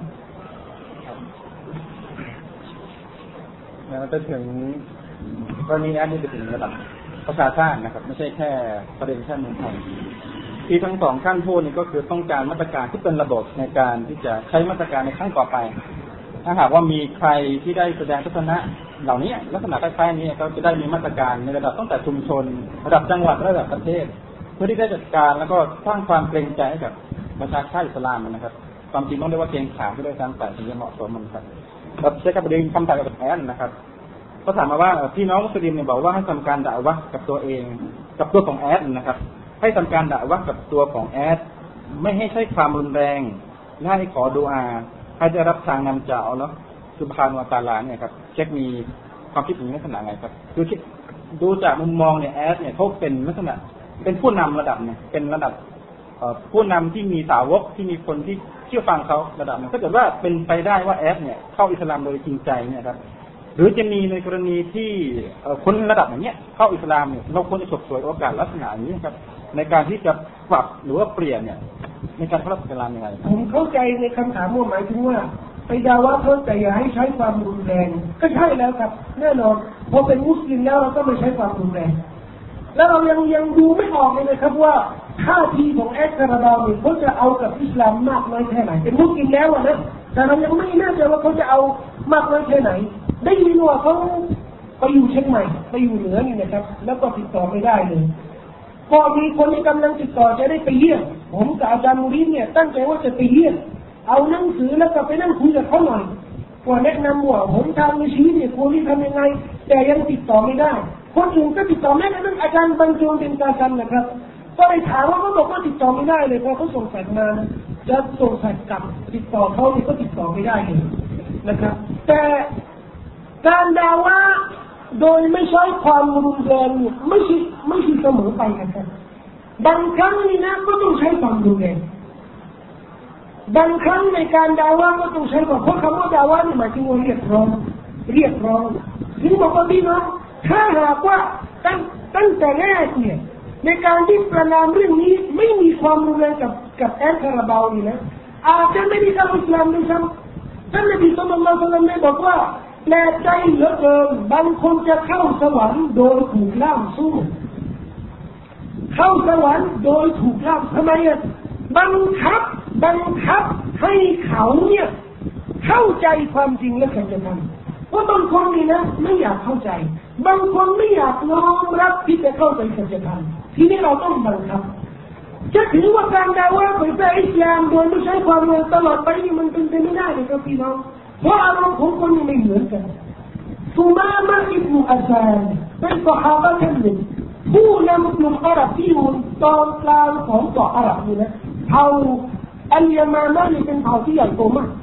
ไปถึงกรณีนี้ไปถึงระดับประชาชาตินะครับไม่ใช่แค่ประเด็นแค่เมืองไทยที่ทั้งสองขั้นพูดนี่ก็คือต้องการมาตรการที่เป็นระบบในการที่จะใช้มาตรการในครั้งต่อไปถ้าหากว่ามีใครที่ได้แสดงทัศนะเหล่านี้ลักษณะคล้ายๆนี้ก็จะได้มีมาตรการในระดับตั้งแต่ชุมชนระดับจังหวัดระดับประเทศเพื่อที่จะจัดการแล้วก็สร้างความเกรงใจให้กับประชาชาติอิสลามนะครับความจริงต้องเรียกว่าเกรงขามที่ได้การใส่ถึงจะเหมาะสมมันครับเราใช้กับประเด็นคำถามกับแอดนะครับก็ถามมาว่าพี่น้องมุสลิมเนี่ยบอกว่าให้ทำการด่าวะกับตัวเองกับตัวของแอดนะครับให้ทำการด่าวะกับตัวของแอดไม่ให้ใช้ความรุนแรงและให้ขอดุอาให้ได้รับทางนำจากอัลเลาะห์ซุบฮานะฮูวะตะอาลาเนี่ยครับเช็คมีความคิดอย่างนี้ลักษณะไงครับดูจากมุมมองเนี่ยแอดเนี่ยเขาเป็นลักษณะเป็นผู้นำระดับเนี่ยเป็นระดับผู้นำที่มีสาวกที่มีคนที่เชื่อฟังเขาระดับนึงก็จะว่าเป็นไปได้ว่าแอดเนี่ยเข้าอิสลามโดยจริงใจเนี่ยครับหรือจะมีในกรณีที่คนระดับอย่างเงี้ยเข้าอิสลามเนี่ยเราควรจะฉกฉวยโอกาสลักษณะนี้ครับในการที่จะปรับหรือว่าเปลี่ยนเนี่ยในการเข้าอิสลามยังไงผมเข้าใจในคำถามว่าหมายถึงว่าไปดาว่าเขาแต่อย่าให้ใช้ความรุนแรงก็ใช่แล้วครับแน่นอนพอเป็นมุสลิมแล้วเราก็ไม่ใช้ความรุนแรงแล้วเรายังดูไม่ออกเลยนะครับว่าท่าทีของแอดคาราบาวเนี่ยเขาจะเอากับอิสลามมากน้อยแค่ไหนเป็นมุสลิมแล้วนะแต่เรายังไม่แน่ใจว่าเขาจะเอามากน้อยแค่ไหนได้ยินว่าเขาไปอยู่เชียงใหม่ไปอยู่เหนือนี่นะครับแล้วก็ติดต่อไม่ได้เลยพอมีคนที่กำลังติดต่อจะได้ไปเยี่ยมผมกับอาจารย์มุรินเนี่ยตั้งใจว่าจะไปเยี่ยมเอาหนังสือแล้วก็ไปนั่งคุยกับเขาหน่อยว่าแนะนำว่าผมทำในชีวิตเนี่ยควรที่ทำยังไงแต่ยังติดต่อไม่ได้คนอื่นก็ติดต่อไม่ได้นั่นอาจารย์บรรจงเป็นการกันนะครับก็เลยถามว่าเขาบอกว่าติดต่อไม่ได้เลยพอเขาส่งสายมาจะส่งสายกลับติดต่อเขาเนี่ยก็ติดต่อไม่ได้เลยนะครับแต่การด่าว่าโดยไม่ใช้ความรุนแรงไม่ใช่เสมอไปนะครับบางครั้งนี่นะก็ต้องใช้ความรุนแรงบางครั้งในการด่าว่าก็ต้องใช้ความเพราะคำว่าด่าว่านี่หมายถึงว่าเรียกร้องถึงบอกว่าพี่น้องถ้าหากว่าตั้งแต่แรกเนี่ยในการที่ประนามเรื่องนี้ไม่มีความรุนแรงกับแอดคาราบาวนี่นะอาจจะไม่ได้เข้าอิสลามด้วยซ้ำท่านนบีศ็อลลัลลอฮุอะลัยฮิวะซัลลัมได้บอกว่าแปลกใจเหลือเกินบางคนจะเข้าสวรรค์โดยถูกล่ามสู้เข้าสวรรค์โดยถูกล่ามทำไมอ่ะบังคับให้เขาเนี่ยเข้าใจความจริงและสัจธรรมว่าบางคนนี่นะไม่อยากเข้าใจบางคนไม่อยากน้อมรับที่จะเข้าใจสัจธรรมทีนี้เราต้องบังคับจะถือว่าการด่าว่าเผยแพร่อิสลามโดยไม่ใช้ความรุนแรงตลอดไปนี่มันเป็นไปไม่ได้เลยครับพี่น้องเพราะอารมณ์ของคนนี่ไม่เหมือนกันซุมามะอิบนุอัซานเป็นซอฮาบะห์ท่านหนึ่งผู้นำกลุ่มอาหรับที่อยู่ตอนกลางของเกาะอาหรับนี่นะเผ่าอัลยามามะนี่เป็นเผ่าที่ใหญ่โตมาก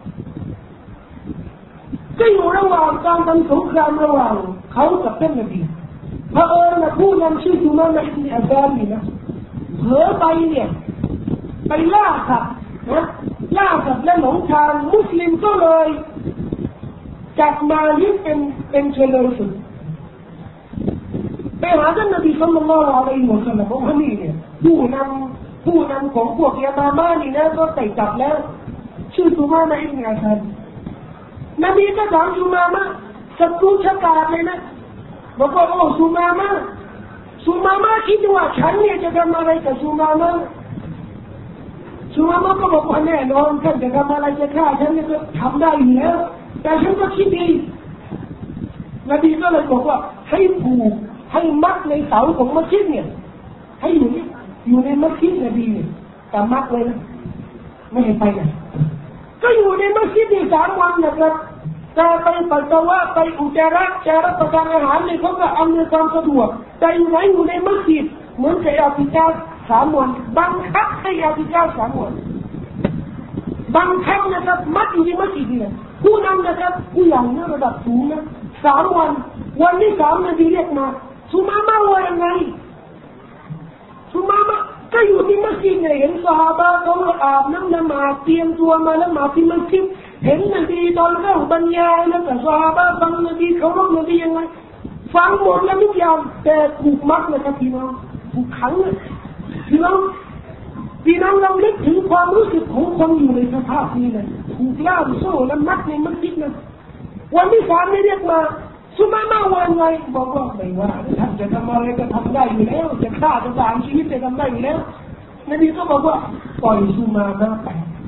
ก็อยู่ระหว่างการทำสงครามระหว่างเขากับท่านนบีพระผู้นำชื่อซุมามะอิบนุอัซานนี่นะเผลอไปเนี่ยไปล่าสัตว์และหลงทางมุสลิมก็เลยจัดมาเลี้ยงเป็นเฉลยศึกไปหาท่านนบีศ็อลลัลลอฮุอะลัยฮิวะซัลลัมบอกว่านี่เนี่ยผู้นำของพวกยามาม่านี่นะก็ไต่จับแล้วชื่อซุมามะอิบนุอัซานนบีก็ถามซุมามะศัตรูชะตาเลยนะบอกว่าโอ้ซุมามะคิดว่าฉันเนี่ยจะทำอะไรกับซุมามะซูมามาก็บอกว่าแน่นอนท่านจะทำอะไรจะฆ่าฉันก็ทำได้อยู่แล้วแต่ฉันก็คิดดีนบีก็เลยบอกว่าให้ผูกให้มัดในเสาของมัสยิดเนี่ยให้อยู่ในมัสยิดนบีแต่มัดเลยนะไม่ให้ไปไหนก็อยู่ในมัสยิดที่3 วันนะครับแต่ไปปัสสาวะไปอุจจาระจะรับประทานอาหารเนี่ยเขาก็อำนวยความสะดวกแต่อยู่ในมัสยิดเหมือนกับอาติกา3 วันบังคับให้อาติกา3 วันบังคับนะครับมัดอยู่ในมัสยิดเนี่ยผู้นำนะครับผู้ใหญ่ในระดับสูงนะ3 วันวันที่3นบีเรียกมาซูมามาว่ายังไงซูมามาก็อยู่ที่มัสยิดเนี่ยเห็นซอฮาบะเขาอาบน้ำละหมาดเตรียมตัวมาละหมาดที่มัสยิดเห็นนบีตอนเริ่มบรรยายแล้วแต่ซอฮาบะฟังนบีเขาร้องนบียังไงฟังหมดแล้วทุกอย่างแต่ถูกมัดนะครับพี่น้องถูกขังพี่น้องลองนึกถึงความรู้สึกของคนอยู่ในสภาพนี้เลยถูกล่ามโซ่และมัดในมัสยิดนะวันที่3ไม่เรียกมาซูมามาว่าไงบอกว่าไม่ว่าท่านจะทำอะไรก็ทำได้อยู่แล้วจะฆ่าจะ3 ชีวิตจะทำได้อยู่แล้วนบีก็บอกว่าปล่อยซูมามาไป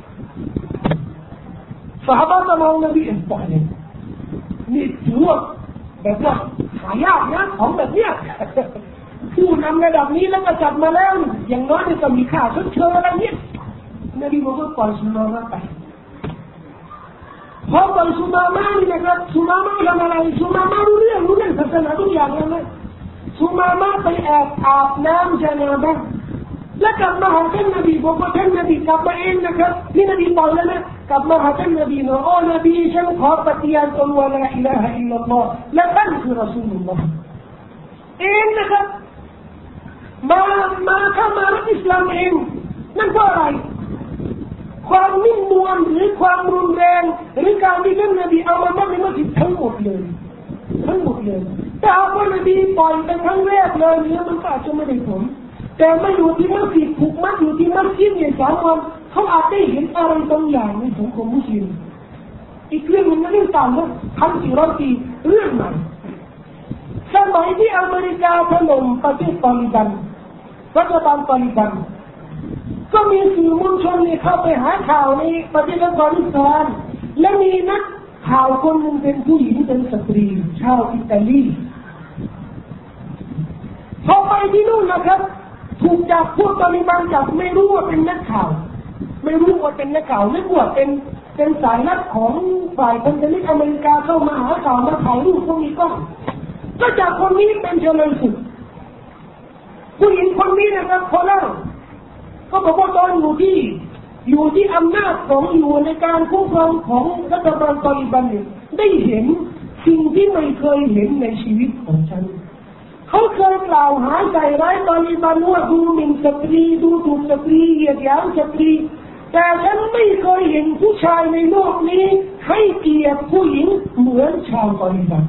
ซอฮาบะห์มองนบีปล่อยเลยนี่ถือว่าแบบว่าหายากนะของแบบเนี้ยผู้นำระดับนี้แล้วก็จับมาแล้วอย่างน้อยก็มีค่าชดเชยอะไรเนี้ยนบีบอกว่าปล่อยซูมามาไปพอปล่อยซูมามานี่นะครับซูมามาทำอะไรซูมามารู้เรื่องศาสนาทุกอย่างแล้วนะซูมามาไปแอบอาบน้ำจานาบะแล้วกลับมาหาท่านนบีบอกว่าท่านนบีกลับมาเองนะครับนี่นบีปล่อยแล้วนะกลับมาหาท่านนบีนะโอ้นบีฉันขอปฏิญาณตนว่าลาอิลาฮะอิลลัลลอฮ์และท่านคือรอซูลุลลอฮ์เองนะครับเข้ามารับอิสลามเองนั่นก็อะไรความนิ่มนวลหรือความรุนแรงหรือการที่ท่านนบีเอามาตั้งในมัสยิดทั้งหมดเลยแต่เอาว่านบีปล่อยเป็นครั้งแรกเลยเนี่ยมันก็อาจจะไม่ได้ผลแต่ไม่อยู่ที่มัสยิดผูกมัดอยู่ที่มัสยิดเนี่ย3 วันเขาอาจได้เห็นอะไรบางอย่างในสังคมมุสลิมอีกเรื่องนึงนั่นเรื่องต่างกัน1,400 ปีเรื่องใหม่สมัยที่อเมริกาถล่มประเทศตาลิบันรัฐบาลตาลิบันก็มีสื่อมวลชนเข้าไปหาข่าวในประเทศอัฟกานิสถานและมีนักข่าวคนหนึ่งเป็นผู้หญิงเป็นสตรีชาวอิตาลีพอไปที่นู่นนะครับถูกจับพวกตาลิบันจับไม่รู้ว่าเป็นนักข่าวนึกว่าเป็นสายลับของฝ่ายพันธมิตรอเมริกาเข้ามาหาข่าวมาถ่ายรูปพวกนี้ก็จากคนนี้เป็นเจริญสุขผู้หญิงคนนี้นะครับพอเล่าก็บอกว่าตอนอยู่ที่อำนาจของอยู่ในการคุ้มครองของรัฐบาลตาลิบันเนี่ยได้เห็นสิ่งที่ไม่เคยเห็นในชีวิตของฉันเขาเคยกล่าวหาใจร้ายตาลิบันว่าดูหมิ่นสตรีดูถูกสตรีเหยียดหยามสตรีแต่ฉันไม่เคยเห็นผู้ชายในโลกนี้ให้เกียรติผู้หญิงเหมือนชาวตาลิบัน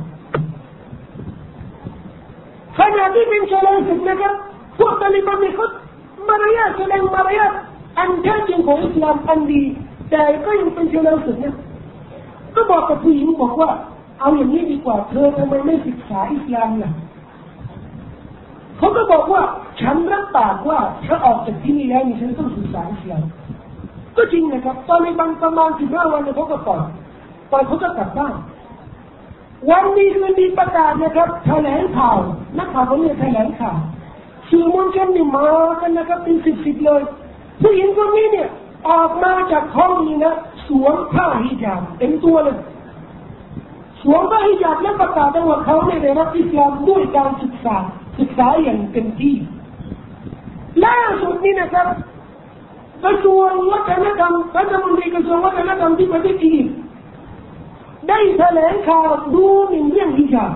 ขณะที่เป็นเจริญสุขนะครับพวกตาลิบันเนี่ยเขามารยาทแสดงมารยาทอันแท้จริงของอิสลามอันดีแต่ก็ยังเป็นเจริญสุขเนี่ยก็บอกกับผู้หญิงบอกว่าเอาอย่างนี้ดีกว่าเธอทำไมไม่ศึกษาอิสลามล่ะเขาก็บอกว่าฉันรับปากว่าถ้าออกจากที่นี่แล้วฉันต้องศึกษาอิสลามก็จริงนะครับตอนในบางประมาณ15 วันเขาก็ปล่อยเขาก็กลับบ้านวันนี้คือมีประกาศนะครับแถลงข่าวนักข่าวเขาเนี่ยแถลงข่าวสื่อมวลชนนี่มากันนะครับเป็น10เลยผู้หญิงคนนี้เนี่ยออกมาจากห้องนี้นะสวมผ้าฮิญาบเต็มตัวเลยสวมผ้าฮิญาบและประกาศว่าเขาได้รับอิสลามด้วยการศึกษาอย่างเต็มที่ล่าสุดนี้นะครับกระทรวงวัฒนธรรมรัฐมนตรีกระทรวงวัฒนธรรมที่ประเทศจีนได้แถลงข่าวดูหมิ่นเรื่องฮิญาบ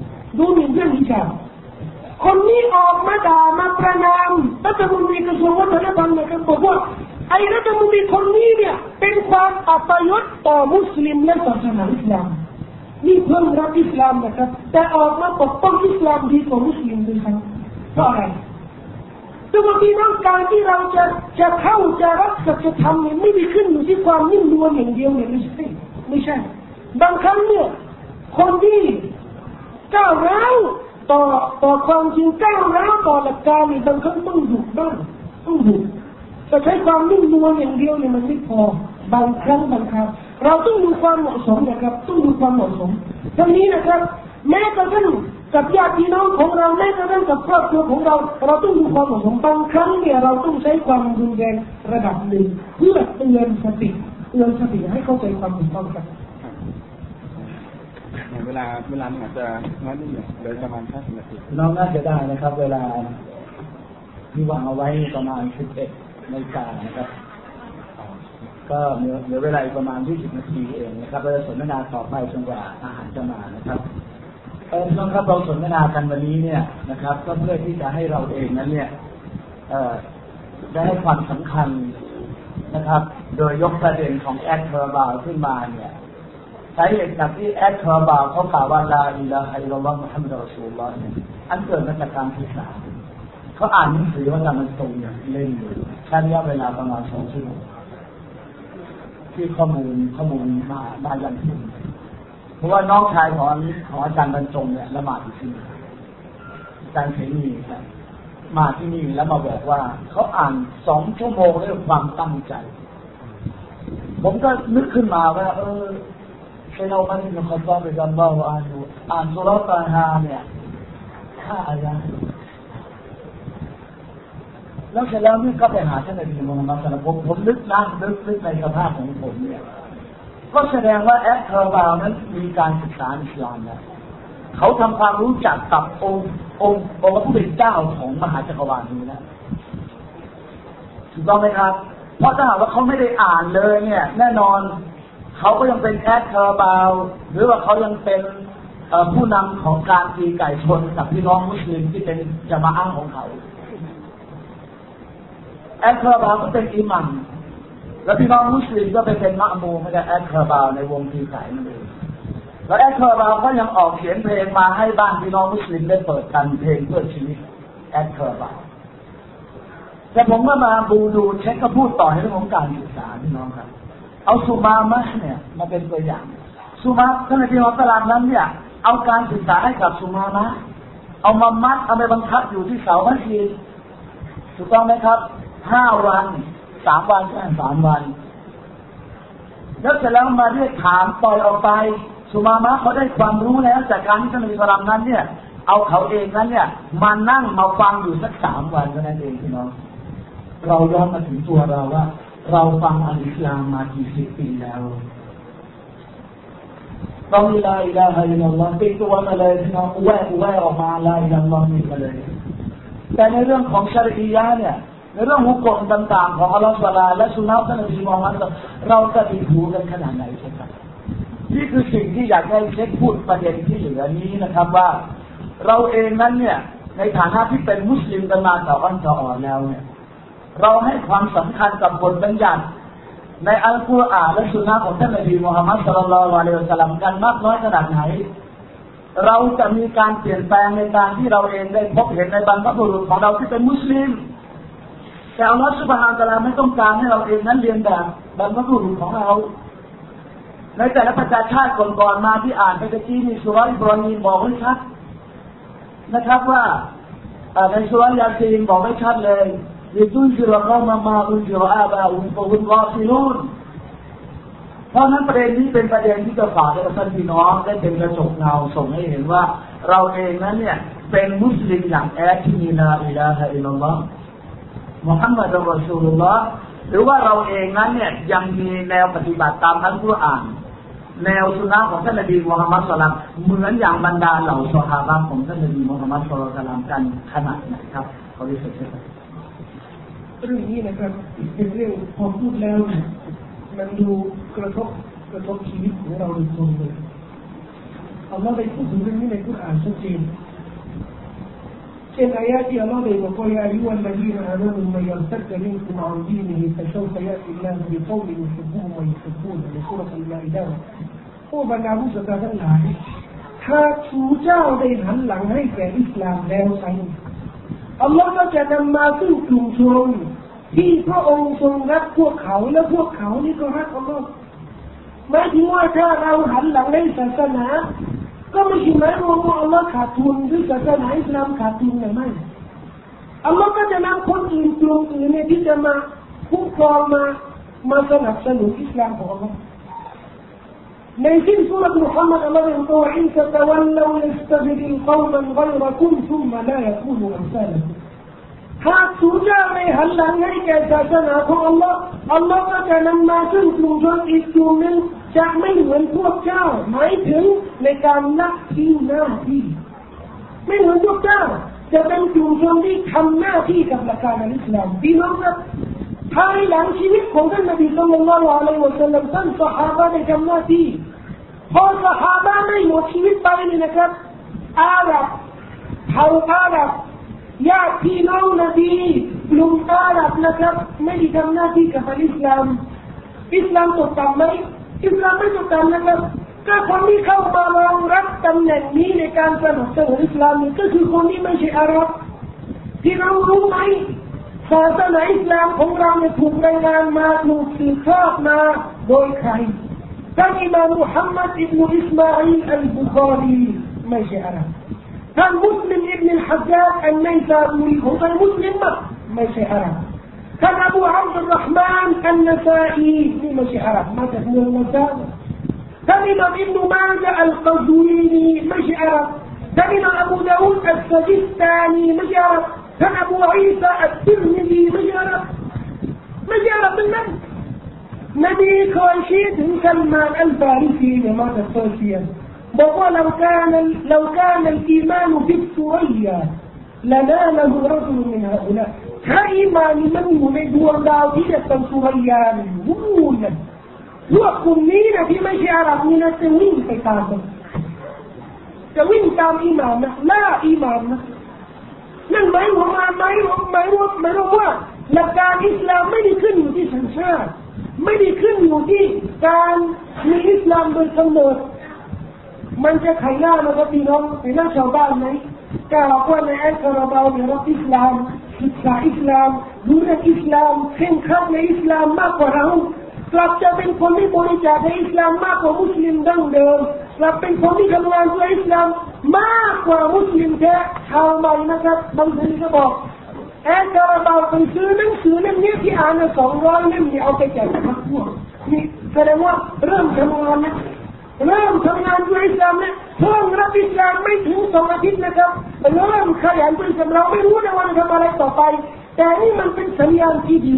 คนนี้ออกมาด่ามาประณามรัฐมนตรีกระทรวงวัฒนธรรมนะครับบอกว่าไอ้รัฐมนตรีคนนี้เนี่ยเป็นความอัปยศต่อมุสลิมและศาสนาอิสลามนี่เพิ่งรับอิสลามนะครับแต่ออกมาปกป้องอิสลามดีกว่ามุสลิมด้วยครับเพราะอะไรตัวพี่น้องการที่เราจะเข้าจะรับสัจธรรมเนี่ยไม่ได้ขึ้นอยู่ที่ความนิ่มนวลอย่างเดียวเนี่ยไม่ใช่บางครั้งเนี่ยคนที่ก้าวร้าวต่อความจริงก้าวร้าวต่อหลักการนี่บางครั้งต้องดุบ้างต้องดุแต่ใช้ความนุ่มนวลอย่างเดียวเนี่ยมันไม่พอบางครั้งบางคราวเราต้องดูความเหมาะสมนะครับต้องดูความเหมาะสมทั้งนี้นะครับแม้กระทั่งกับญาติพี่น้องของเราแม้กระทั่งกับครอบครัวของเราเราต้องดูความเหมาะสมบางครั้งเนี่ยเราต้องใช้ความรุนแรงระดับหนึ่งเพื่อเตือนสติให้เข้าใจความถูกต้องกันเวลามันอาจจะน้อยนิดหนึ่งโดยประมาณ50 นาทีน้องน่าจะได้นะครับเวลาที่วางเอาไว้ประมาณ11 นาฬิกานะครับก็เหลือเวลาประมาณ20 นาทีเองนะครับเราจะสนทนาต่อไปจนกว่าอาหารจะมานะครับน้องครับเราสนทนากันวันนี้เนี่ยนะครับก็เพื่อที่จะให้เราเองนั้นเนี่ยได้ให้ความสำคัญนะครับโดยยกประเด็นของแอดคาราบาวขึ้นมาเนี่ยสาเหตุจากที่แอดคาราบาวเขากล่าวว่าลาอิลาฮะอิลลัลลอฮ์มุฮัมมัดรอซูลุลลอฮ์เนี่ยอันเกิดมาจากการศึกษาเขาอ่านหนังสือว่าการมันตรงอย่างเล่นอยู่ใช้ระยะเวลาประมาณ2 ชั่วโมงที่ข้อมูลมาอย่างที่เพราะว่าน้องชายของอาจารย์บรรจงเนี่ยละหมาดอยู่ที่นี่อาจารย์เสนีครับมาที่นี่แล้วมาบอกว่าเขาอ่าน2 ชั่วโมงด้วยความตั้งใจผมก็นึกขึ้นมาว่าใช่เราไม่ได้มาขอฟ้าไปกันบ้างว่าอ่านสุราตาฮาเนี่ย5 อายะห์แล้วเสร็จแล้วนี่ก็ไปหาท่านนบีมุฮัมมัดศ็อลลัลลอฮุอะลัยฮิวะซัลลัมผมนึกในสภาพของผมเนี่ยก็แสดงว่าแอดคาราบาวนั้นมีการศึกษาอิสลามนะเขาทำความรู้จักกับองค์พระผู้เป็นเจ้าของมหาจักรวาลนี้นะถูกต้องไหมครับเพราะถ้าหากว่าเขาไม่ได้อ่านเลยเนี่ยแน่นอนเขาก็ยังเป็นแอดคาราบาวหรือว่าเขายังเป็นผู้นำของการตีไก่ชนกับพี่น้องมุสลิมที่เป็นญะมาอะห์ของเขาแอดคาราบาวก็เป็นอิหมัมแล้วพี่น้องมุสลิมก็ไปเป็นมะมูไม่ได้แอดคาราบาวในวงตีไก่นั่นเองแล้วแอดคาราบาวก็ยังออกเขียนเพลงมาให้บ้านพี่น้องมุสลิมได้เปิดกันเพลงเพื่อชีวิตแอดคาราบาวแต่ผมก็มาดูเช็คก็พูดต่อในเรื่องของการศึกษาพี่น้องครับเอาสุมามะเนี่ยมาเป็นตัวอย่างสุมามะท่านนบีมุฮัมมัดศ็อลลัลลอฮุอะลัยฮิวะซัลลัมนั้นเนี่ยเอาการศึกษาให้กับสุมามะเอามามัดเอาไปบังคับอยู่ที่เสามัสยิดถูกต้องไหมครับ5 วัน3 วัน3 วันแล้วเสร็จแล้วมาเรียกถามปล่อยออกไปสุมามะเขาได้ความรู้แล้วจากการที่ท่านนบีศ็อลลัลลอฮุอะลัยฮิวะซัลลัมนั้นเนี่ยเอาเขาเองนั้นเนี่ยมานั่งมาฟังอยู่สัก3 วันเท่านั้นเองพี่น้องเราย้อนมาถึงตัวเราว่าเราฟังอัลอิสลามมากี่10 ปีแล้วเรามีลาอิลาฮะอิลลัลลอฮ์เป็นตัวมาเลยพี่น้องแววออกมาลาอิลลัลลอฮ์นี่มาเลยแต่ในเรื่องของชะรีอะห์เนี่ยในเรื่องหุกกฎต่างๆของอัลลอฮฺซุบฮานะฮูวะตะอาลาและสุนนะท่านนบีมุฮัมมัดเราจะติดหูกันขนาดไหนใช่ไหมนี่คือสิ่งที่อยากให้เช็คพูดประเด็นที่เหลือนี้นะครับว่าเราเองนั้นเนี่ยในฐานะที่เป็นมุสลิมกันมาต่ออ่อนแล้วเนี่ยเราให้ความสำคัญกับบทบัญญัติในอัลกุรอานและสุนนะของท่านนบีมุฮัมมัดศ็อลลัลลอฮุอะลัยฮิวะซัลลัมกันมากน้อยขนาดไหนเราจะมีการเปลี่ยนแปลงในการที่เราเองได้พบเห็นในบรรพบุรุษของเราที่เป็นมุสลิมแต่อัลลอฮฺซุบฮานะฮูวะตะอาลาไม่ต้องการให้เราเองนั้นเรียนแบบบรรพบุรุษของเราในแต่ละประชาชาติก่อนๆมาที่อ่านไปตะกี้มีสุราอิบรอฮีมบอกไว้ชัดนะครับว่าในสุรายาซีนบอกไว้ชัดเลยลิตุนซิรกอมมาอุนซิรอาบาอุนฟะอุนกอซิลูนเพราะนั้นประเด็นนี้เป็นประเด็นที่จะฝากให้ท่านพี่น้องได้เป็นกระจกเงาส่งให้เห็นว่าเราเองนั้นเนี่ยเป็นมุสลิมอย่างแท้ที่มีลาอิลาฮะอิลลัลลอฮ์มุฮัมมัดรอซูลุลลอฮ์หรือว่าเราเองนั้นเนี่ยยังมีแนวปฏิบัติตามอัลกุรอานแนวสุนนะของท่านนบีมุฮัมมัดศ็อลลัลลอฮุอะลัยฮิวะซัลลัมเหมือนอย่างบรรดาเหล่าซอฮาบะห์ของท่านนบีมุฮัมมัดศ็อลลัลลอฮุอะลัยฮิวะซัลลัมกันขนาดไหนครับเขาได้ศึกษาเรื่องนี้นะครับเป็นเรื่องพอพูดแล้วมันดูกระทบชีวิตของเราโดยตรงเลยอัลลอฮ์ได้พูดถึงเรื่องนี้ในกุรอานชัดเจนเช่นอายะที่อัลลอฮ์ได้บอกว่าอายุอัลลดีนอามานุมันยัลตัดมินกุมอัลดีนิฮิฟะชาวฟะยะติลลาฮ์บิกอลิยุฮิบบุฮุมวะยุฮิบบูนในซูเราะห์อัลมาอิดะห์ผู้บรรดาผู้ศรัทธาทั้งหลายถ้าชูเจ้าได้หันหลังให้แก่อิสลามแล้วไซอัลลอฮ์ก็จะนำมาซึ่งกลุ่มชนที่พระองค์ทรงรักพวกเขาและพวกเขานี่ก็รักอัลลอฮ์หมายถึงว่าถ้าเราหันหลังให้ศาสนาก็ไม่ใช่หมายรวมว่าอัลลอฮ์ขาดทุนหรือศาสนาอิสลามขาดทุนหรือไม่อัลลอฮ์ก็จะนำคนอื่นกลุ่มอื่นเนี่ยที่จะมาคุ้มครองมาสนับสนุนอิสลามของอัลลอฮ์ในสิ้นสุรมุฮัมมัดอัลลอฮ์บอกว่าอินตะวัลลูยัสตะบิดิลกอมันฆอยรกุมซุมมะลายะกูนูอัมซาลกุมหากสูญเสียในหันหลังให้แก่ศาสนาของอัลลอฮ์อัลลอฮ์ก็จะนำมาซึ่งกลุ่มชนอีกกลุ่มหนึ่งจะไม่เหมือนพวกเจ้าหมายถึงในการละทิ้งหน้าที่ไม่เหมือนพวกเจ้าจะเป็นกลุ่มชนที่ทำหน้าที่กับหลักการอิสลามพี่น้องครับภายหลังชีวิตของท่านนบีศ็อลลัลลอฮุอะลัยฮิวะซัลลัมท่านซอฮาบะห์ได้ทำหน้าที่พอซอฮาบะห์ได้หมดชีวิตไปนี่นะครับอาหรับเผ่าอาหรับญาติพี่น้องนบีกลุ่มอาหรับนะครับไม่ได้ทำหน้าที่กับอิสลามตกต่ำไหมอิสลามไม่ตกต่ำนะครับก็คนที่เข้ามารองรับตำแหน่งนี้ในการสนับสนุนอิสลามนี่ก็คือคนที่ไม่ใช่อาหรับที่เรารู้ไหมศาสนาอิสลามของเราเนี่ยถูกรายงานมาถูกสืบทอดมาโดยใครท่านอิมามมุฮัมมัดอิบนุอิสมาอีลอัลบุคอรีไม่ใช่อาหรับท่านมุสลิมอิบนุฮัจญาจอันไนซาบูรีของท่านมุสลิมไม่ใช่อาหรับท่านอบูอับดุลเราะห์มานอันนะซาอีนี่ไม่ใช่อาหรับมาจากเมืองนะซาท่านอิมามอิบนุมาญะอัลกอซูรีไม่ใช่อาหรับท่านอิมามอบูดาวูดอัลซะจิสตานีไม่ใช่อาหรับท่านอบูอีซาอัตติรมิซีไม่ใช่อาหรับเป็นนั้นนบีเคยชี้ถึงซัลมานอัลฟาริซีเนี่ยมาจากเปอร์เซียบอกว่าلو كان الإيمان في الثريا لناله رجل من هؤلاء ถ้าอีมานมันอยู่ในดวงดาวที่จะเป็นสุริยาเนี่ยพวกกลุ่มนี้นะที่ไม่ใช่อาหรับนี่นะจะวิ่งไปตามมันจะวิ่งตามอีมานนะล่าอีมานนะนั่นหมายว่าหลักการอิสลามไม่ได้ขึ้นอยู่ที่สัญชาติไม่ได้ขึ้นอยู่ที่การมีอิสลามโดยกำเนิดมันจะไขหน้านะครับพี่น้องไขหน้าชาวบ้านไหมกล่าวว่าในอัลกุรอานเนี่ยรับอิสลามศึกษาอิสลามรู้เรื่องอิสลามเคร่งครัดในอิสลามมากกว่าเรากลับจะเป็นคนที่บริจาคในอิสลามมากกว่ามุสลิมดั้งเดิมกลับเป็นคนที่ทำงานเพื่ออิสลามมากกว่ามุสลิมแท้ชาวใหม่นะครับบางทีก็บอกแอนกระเบาไปซื้อหนังสือเล่มนี้ที่อ่าน200เล่มนี่เอาไปแจกพักพวกนี่แสดงว่าเริ่มทำงานนะเริ่มทำงานด้วยอิสลามเนี่ยเพิ่งรับอิสลามไม่ถึง2 อาทิตย์นะครับเริ่มขยันด้วยอิสลามเราไม่รู้นะว่าจะทำอะไรต่อไปแต่นี่มันเป็นสัญญาณที่ดี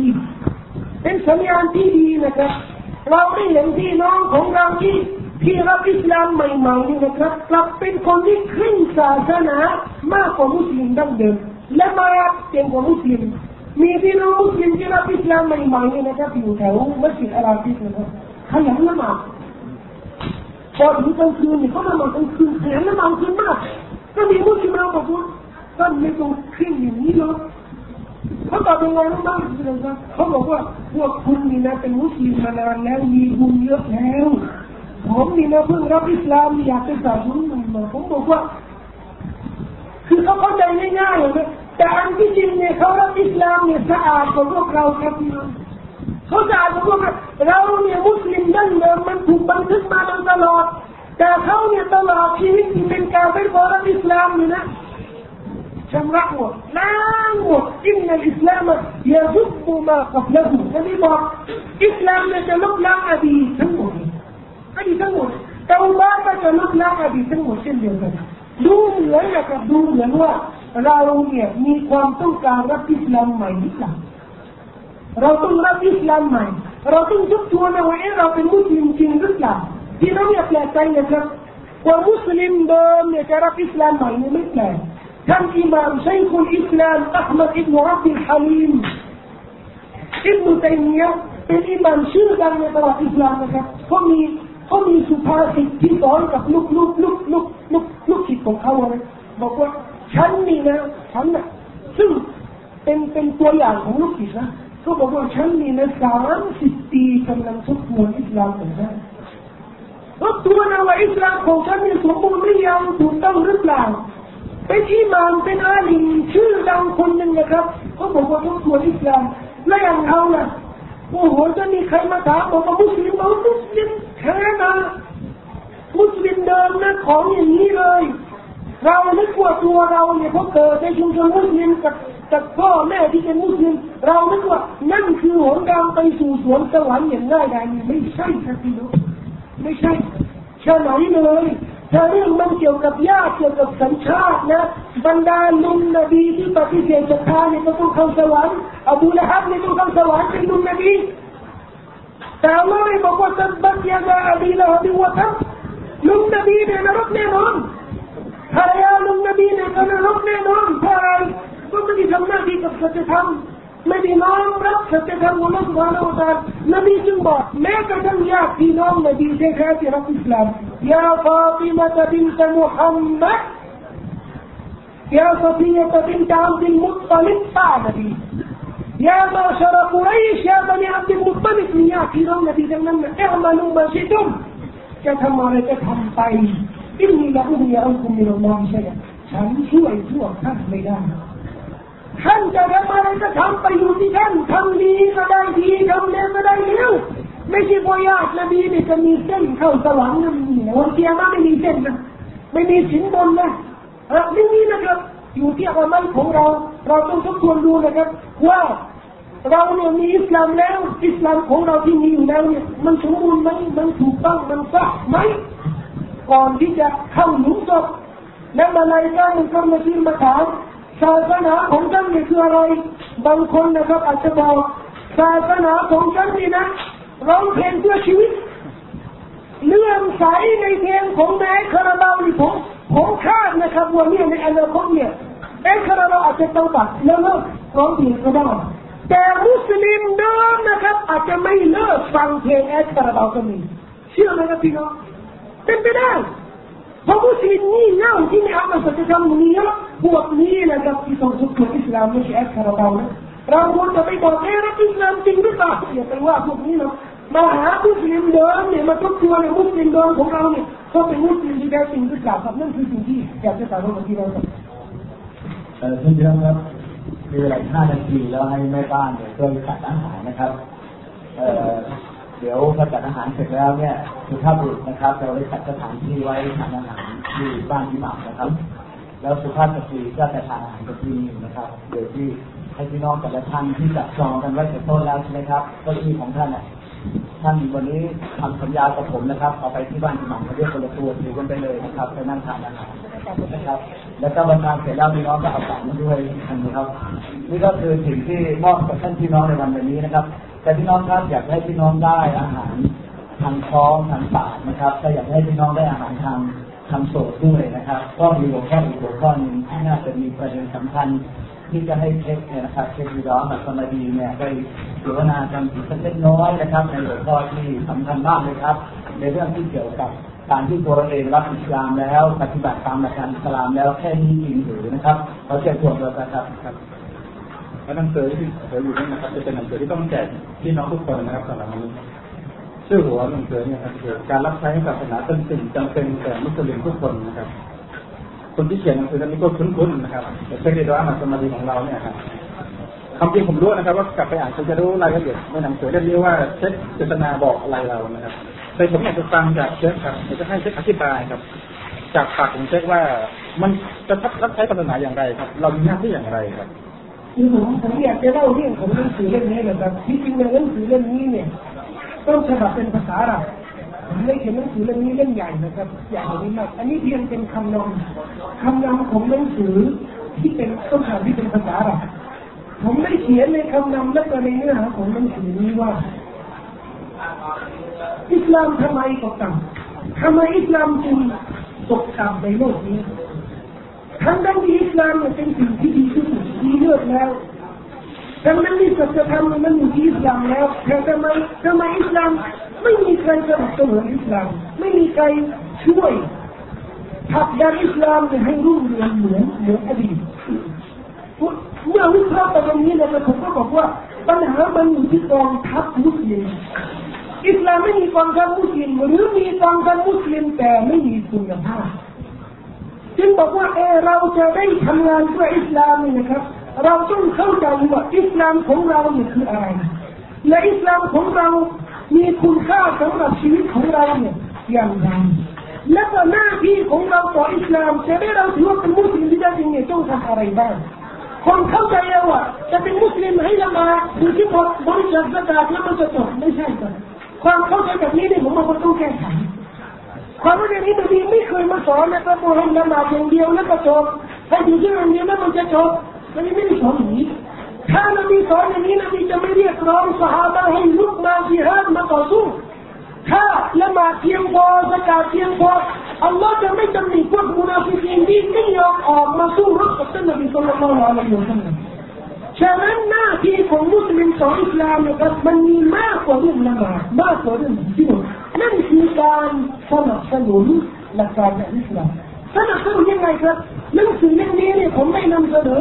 นะครับเราไม่เห็นพี่น้องของเราที่รับอิสลามใหม่ๆนี่นะครับกลับเป็นคนที่ขึ้นศาสนามากกว่ามุสลิมดั้งเดิมและมาเก่งกว่ามุสลิมมีพี่น้องมุสลิมที่รับอิสลามใหม่ๆนี่นะครับอยู่แถวมัสยิดอาราบิกนะครับขยันละหมาดพอถึงกลางคืนเนี่ยเขาละหมาดกลางคืนขยันละหมาดคืนมากก็มีมุสลิมเราบอกว่าท่านไม่ต้องขึ้นอย่างนี้หรอกเขาตอบเป็นไงรู้ไหมเขาบอกว่าพวกคุณนี่นะเป็นมุสลิมมานานแล้วมีบุญเยอะแล้วผมนี่นะเพิ่งรับอิสลามอยากจะสาธุมาผมบอกว่าคือเขาเข้าใจง่ายๆเลยแต่อันที่จริงเนี่ยเขารับอิสลามเนี่ยสะอาดกว่าพวกเราครับเขาสะอาดกว่าพวกเราเนี่ยมุสลิมดั้งเดิมมันถูกบันทึกมาตลอดแต่เขาเนี่ยตลอดชีวิตเป็นกาเฟรพอรับอิสลามอยู่นะชำระหมดล้างหมดอินนัลอิสลามยะซุบมากับละหูนั่นนี่บอกอิสลามเนี่ยจะลบล้างอดีตทั้งหมดเตาบะห์ก็จะลบล้างอดีตทั้งหมดเช่นเดียวกันดูเหมือนกับดูเหมือนว่าเราเนี่ยมีความต้องการรับอิสลามใหม่หรือเปล่าเราต้องรับอิสลามใหม่เราต้องทบทวนว่าเราเป็นมุสลิมจริงหรือเปล่าที่เราอยากแปลกใจนะครับว่ามุสลิมเดิมเนี่ยจะรับอิสลามใหม่ไม่แปลกท่านอิหม่ามชัยคุลอิสลามอัห์มัดอิบนุอับดุลฮะลีมอิบนุตัยมียะห์เป็นอิหม่ามชื่อดังในตลาดอิสลามนะครับเขามีสุภาษิตที่สอนกับลูกศิษย์ของเขาเลยบอกว่าฉันน่ะซึ่งเป็นตัวอย่างของลูกศิษย์นะเขาบอกว่าฉันนี่นะ30 ปีกำลังทบทวนอิสลามของฉันทบทวนว่าอิสลามของฉันนี่สมบูรณ์หรือยังถูกต้องหรือเปล่าเป็นอิหม่ามเป็นอาลีมชื่อดังคนหนึ่งนะครับเขาบอกว่าทบทวนอิสลามและอย่างเราน่ะโอ้โหจะมีใครมาถามบอกว่ามุสลิมแท้นะมุสลิมเดิมนะของอย่างนี้เลยเรานึกว่าตัวเราเนี่ยพอเกิดในชุมชนมุสลิมกับจากพ่อแม่ที่เป็นมุสลิมเราคิดว่านั่นคือหนทางไปสู่สวนสวรรค์อย่างง่ายดายนี่ไม่ใช่ครับพี่น้องไม่ใช่เชื่อไหนเลยถ้าเรื่องมันเกี่ยวกับญาติเกี่ยวกับสัญชาตินะบรรดาลุงนบีที่ปฏิเสธศรัทธาเนี่ยต้องเข้าสวรรค์อบูละฮับเนี่ยต้องเข้าสวรรค์เป็นลุงนบีแต่อัลลอฮ์บอกว่าตับบัตยาดาอบีละฮับวะทับลุงนบีเนี่ยนรกแน่นอนภรรยาลุงนบีเนี่ยนรกแน่นอนเพราะอะไรก็ไม่ได้ทำหน้าที่กับสัจธรรมไม่ได้น้อมรับสัจธรรมของอัลลอฮ์ซุบฮานะฮูวะตะอาลานบีจึงบอกแม้กระทั่งญาติพี่น้องนบีแท้ๆที่รับอิสลามยาฟาติมะบินต์มุฮัมมัดยาซอฟียะบินต์อับดุลมุตตลิบป้านบียามาชรกุรัยชยาบันิอับดุลมุตตลิบนี่ญาติพี่น้องนบีดังนั้นอิอ์มาลูมาชิตุมจะทำอะไรจะทำไปอินนีละอุยะอัลกุมมินัลลอฮิชัยอะฉันช่วยพวกท่านไม่ได้ท่านจะทำอะไรก็ทำไปอยู่ที่ท่านทำดีก็ได้ดีทำเลวก็ได้เลวไม่ใช่พอยาตนบีเนี่ยจะมีเส้นเข้าสวรรค์นั่นนี่วันเกียร์มาไม่มีเส้นนะไม่มีสินบนนะไม่มีนะครับอยู่ที่อามัลของเราต้องทบทวนดูนะครับว่าเราเนี่ยมีอิสลามแล้วอิสลามของเราที่มีอยู่แล้วเนี่ยมันสมบูรณ์ไหมมันถูกต้องมันสะไหมก่อนที่จะเข้าหลุมศพแล้วมาลายกามันก็มาชี้มาถามศาสนาของท่านนี่คืออะไรบางคนนะครับอาจจะบอกศาสนาของท่านนี่นะร้องเพลงเพื่อชีวิตเรื่องใสในเพลงของนายคาราบาวนี่ผมคาดนะครับว่าเนี่ยในอนาคตเนี่ยคาราบาวอาจจะต้องตัดแล้วเลิกร้องเพลงก็ได้แต่มุสลิมเดิมนะครับอาจจะไม่เลิกฟังเพลงคาราบาวก็มีเชื่อไหมครับพี่น้องเป็นไปได้เพราะมุสลิมนี่เง่าที่ไม่เอามาสัจธรรมนี้แล้วพวกนี้นะครับที่ต้องสุขอิสลามไม่ใช่คาราบาวนะเราควรจะไปบอกรับอิสลามจริงหรือเปล่าอย่าไปว่าพวกนี้นะมาหามุสลิมเดิมเนี่ยมาทบทวนมุสลิมเดิมของเราเนี่ยเขาเป็นมุสลิมที่แท้จริงหรือเปล่าครับนั่นคือสิ่งที่อยากจะถามว่าที่เราครับท่านเจ้าครับมีเวลา5 นาทีแล้วให้แม่บ้านเนี่ยช่วยจัดอาหารนะครับเดี๋ยวพอจัดอาหารเสร็จแล้วเนี่ยสุภาพบุรุษนะครับเราได้จัดสถานที่ไว้ทานอาหารที่บ้านที่หม่ำนะครับแล้วสุภาพสตรีก็จะทานอาหารกับที่นี่นะครับโดยที่ให้พี่น้องแต่ละท่านที่จัดจองกันไว้แต่ต้นแล้วใช่ไหมครับเก้าอี้ของท่านน่ะท่านวันนี้ทำสัญญากับผมนะครับเอาไปที่บ้านที่หม่ำมาเรียกคนละตัวถือกันไปเลยนะครับไปนั่งทานอาหารนะครับแล้วก็บรรดาเสร็จแล้วพี่น้องก็เอากลับมาด้วยนะครับนี่ก็คือสิ่งที่มอบกับท่านพี่น้องในวันนี้นะครับแต่พี่น้องครับอยากให้พี่น้องได้อาหารทางท้องทางปากนะครับถ้าอยากให้พี่น้องได้อาหารทางโสดด้วยนะครับก็มีหัวข้ออีกหัวข้อหนึ่งที่น่าจะมีประเด็นสำคัญที่จะให้เช็คเนี่ยนะครับเช็คดีร้อนแบบสมัยดีเนี่ยได้เสวนากันอีกสักเล็กน้อยนะครับในหัวข้อที่สำคัญมากเลยครับในเรื่องที่เกี่ยวกับการที่ตัวเราเองรับอิสลามแล้วปฏิบัติตามหลักการอิสลามแล้วแค่นี้จริงหรือนะครับเขาเชิญชวนเราครับหนังสือที่เผยอยู่นี่นะครับจะเป็นหนังสือที่ต้องแจกพี่น้องทุกคนนะครับสำหรับวันนี้ชื่อหัวหนังสือเนี่ยคือการรับใช้ศาสนาเป็นสิ่งจำเป็นแก่มุสลิมทุกคนนะครับคนที่เขียนหนังสือนี้ก็คุ้นๆนะครับแต่เช็คดีว่ามันสมาธิของเราเนี่ยครับคำจริงผมรู้นะครับว่ากลับไปอ่านจะรู้รายละเอียดในหนังสือได้เรียกว่าเช็คเจตนาบอกอะไรเรานะครับแต่ผมอยากจะฟังจากเช็คครับจะให้เช็คอธิบายครับจากปากของเช็คว่ามันจะรับใช้ศาสนาอย่างไรครับเรามีหน้าที่อย่างไรครับคือผมอยากจะเล่าเรื่องของหนังสือเล่มนี้นะครับที่จริงในหนังสือเล่มนี้เนี่ยต้นฉบับเป็นภาษาอาหรับผมได้เขียนหนังสือเล่มนี้เล่มใหญ่นะครับใหญ่กว่านี้มากอันนี้เพียงเป็นคำนำของหนังสือที่เป็นต้นฉบับที่เป็นภาษาอาหรับผมได้เขียนในคำนำและก็ในเนื้อหาของหนังสือนี้ว่าอิสลามทำไมตกต่ำทำไมอิสลามจึงตกต่ำในโลกนี้ทั้งที่อิสลามเป็นสิ่งที่ดีที่สุดดีเลิศแล้วทั้งที่สัจธรรมมันอยู่ที่อิสลามแล้วแต่ทำไมอิสลามไม่มีใครสนับสนุนอิสลามไม่มีใครช่วยผลักดันอิสลามให้รุ่งเรืองเหมือนอดีตเมื่อวิเคราะห์ประเด็นนี้นะครับผมก็บอกว่าปัญหามันอยู่ที่กองทัพมุสลิมอิสลามไม่มีกองทัพมุสลิมหรือมีกองทัพมุสลิมแต่ไม่มีคุณภาพจึงบอกว่าเราจะได้ทำงานเพื่ออิสลามนี่นะครับเราต้องเข้าใจว่าอิสลามของเราเนี่ยคืออะไรและอิสลามของเรามีคุณค่าสำหรับชีวิตของเราเนี่ยอย่างไรและก็หน้าที่ของเราต่ออิสลามจะได้เราถือว่าเป็นมุสลิมที่แท้จริงเนี่ยต้องทำอะไรบ้างคนเข้าใจเอาว่าจะเป็นมุสลิมให้ละหมาดดูที่หมดบริจาคซะกาตแล้วมันจะจบไม่ใช่ครับความเข้าใจแบบนี้เนี่ยผมว่าต้องแก้ไขความเข้าใจนี้นบีไม่เคยมาสอนนะครับว่าให้ละหมาดอย่างเดียวแล้วก็จบให้ดูที่อย่างเดียวแล้วมันจะจบนบีไม่ได้สอนอย่างนี้ถ้านบีสอนอย่างนี้นบีจะไม่เรียกร้องซอฮาบะห์ให้ลุกมาจิฮาดมาต่อสู้ถ้าละหมาดเพียงพอซะกาตเพียงพออัลลอฮ์จะไม่จำหนิพวกมุนาฟิกีนที่ไม่ยอมออกมาสู้รบกับท่านนบีศ็อลลัลลอฮุอะลัยฮิวะซัลลัมฉะนั้นหน้าที่ของมุสลิมของอิสลามนะครับมันมีมากกว่าเรื่องละหมาดมากกว่าเรื่องที่นั่นคือการสนับสนุนหลักการของอิสลามสนับสนุนยังไงครับหนังสือเล่มนี้เนี่ยผมไม่นำเสนอ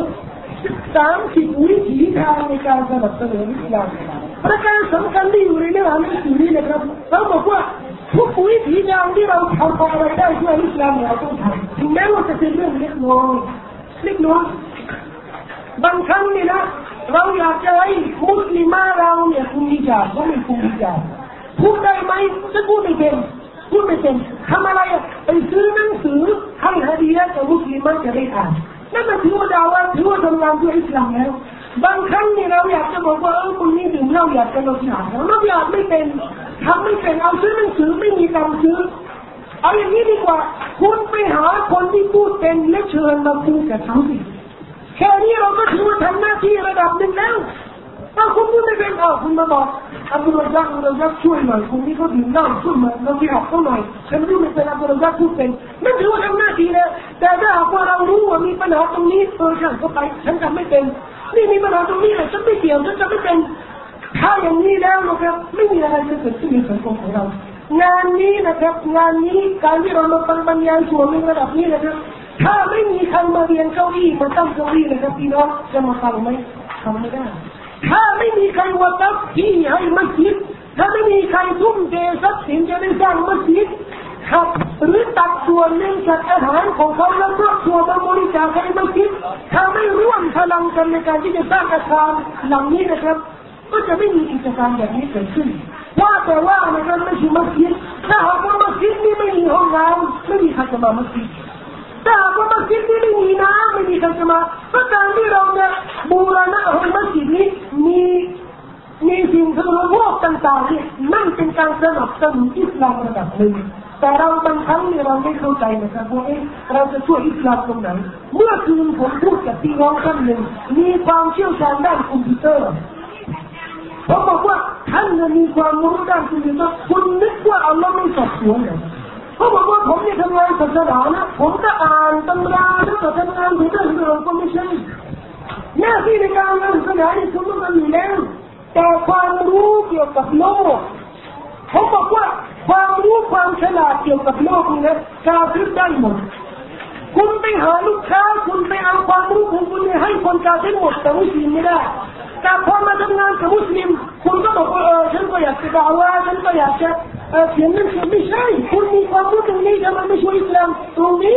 30 วิถีทางในการสนับสนุนอิสลามประการสำคัญที่อยู่ในเนื้อหาหนังสือนี้นะครับเราบอกว่าทุกวิถีทางที่เราทำอะไรได้เพื่ออิสลามเราต้องทำถึงแม้ว่าจะเป็นเรื่องเล็กน้อยบางครั้งนี่นะเราอยากจะให้มุสลิมาเราเนี่ยคุมฮิญาบก็ไม่คุมฮิญาบพูดได้ไหมจะพูดไม่เป็นทำอะไรไปซื้อหนังสือให้ฮะดียะกับมุสลิมจะได้อ่านนั่นมันถือว่าดาวะถือว่าทำงานเพื่ออิสลามแล้วบางครั้งนี่เราอยากจะบอกว่าคนนี้ดื่มเหล้าอยากจะลดน้ำเราอยากไม่เป็นทำไม่เป็นเอาซื้อหนังสือไม่มีตังค์ซื้อเอาอย่างนี้ดีกว่าคุณไปหาคนที่พูดเป็นและเชิญมาพูดกับเขาสิแค่นี้เราก็ถือว่าทำหน้าที่ระดับหนึ่งแล้วถ้าคุณพูดไม่เป็นคุณมาบอกอับดุลรซักช่วยหน่อยคนที่เขาดื่มเหล้าช่วยมาเราที่ออกเขาหน่อยฉันรู้ไม่เป็นอับดุลรซักพูดเป็นนั่นถือว่าทำหน้าที่แล้วแต่ถ้าหากว่าเรารู้ว่ามีปัญหาตรงนี้ฉันก็ไปฉันทำไม่เป็นนี่มีปัญหาตรงนี้แหละฉันไม่เกี่ยวฉันจะไม่เป็นถ้าอย่างนี้แล้วนะครับไม่มีอะไรจะเกิดขึ้นในสังคมของเรางานนี้นะครับงานนี้การที่เรามาบรรยายส่วนในระดับนี้นะครับถ้าไม่มีใครมาเรียนเก้าอี้มาตั้งเก้าอี้นะครับพี่น้องจะมาฟังไหมทำไม่ได้ถ้าไม่มีใครวาตับที่ให้มัสยิดถ้าไม่มีใครทุ่มเททรัพย์สินจะได้สร้างมัสยิดครับหรือตัดส่วนหนึ่งจากอาหารของเขาแล้วก็ส่วนบริจาคให้มัสยิดถ้าไม่ร่วมพลังกันในการที่จะสร้างอาคารหลังนี้นะครับก็จะไม่มีกิจการแบบนี้เกิดขึ้นว่าแต่ว่านะครับไม่ใช่มัสยิดถ้าหากว่ามัสยิดนี้ไม่มีห้องน้ำไม่มีใครจะมามัสยิดถ้าหากว่ามัสยิดนี้ไม่มีน้ำไม่มีใครจะมาเพราะการที่เราเนี่ยบูรณะให้มัสยิดนี้มีสิ่งสมุนไพรต่างๆเนี่ยนั่นเป็นการสนับสนุนอิสลามระดับหนึ่งแต่เราบางครั้งเนี่ยเราไม่เข้าใจนะครับว่าเราจะช่วยอิสลามตรงไหนเมื่อคืนผมพูดกับพี่น้องท่านหนึ่งมีความเชี่ยวชาญด้านคอมพิวเตอร์ผมบอกว่าท่านมีความรู้ด้านคอมพิวเตอร์คุณนึกว่าอัลลอฮ์ไม่สอบสวนเหรอเขาบอกว่าผมเนี่ยทำงานศาสนานะผมก็อ่านตำราแล้วก็ทำงานถึงเรื่องก็ไม่ใช่หน้าที่ในการงานศาสนาเนี่ยคุณต้องมีแล้วแต่ความรู้เกี่ยวกับโลกผมบอกว่าความรู้ความฉลาดเกี่ยวกับโลกนี่นะการซื้อได้หมดคุณไปหาลูกค้าคุณไปเอาความรู้ของคุณให้คนกาเฟ่หมดแต่มุสลิมไม่ได้แต่พอมาทำงานกับมุสลิมคุณก็บอกว่าฉันก็อยากจะด่าว่าฉันก็อยากจะเขียนหนังสือไม่ใช่คุณมีความรู้ตรงนี้ทำไมไม่ช่วยอิสลามตรงนี้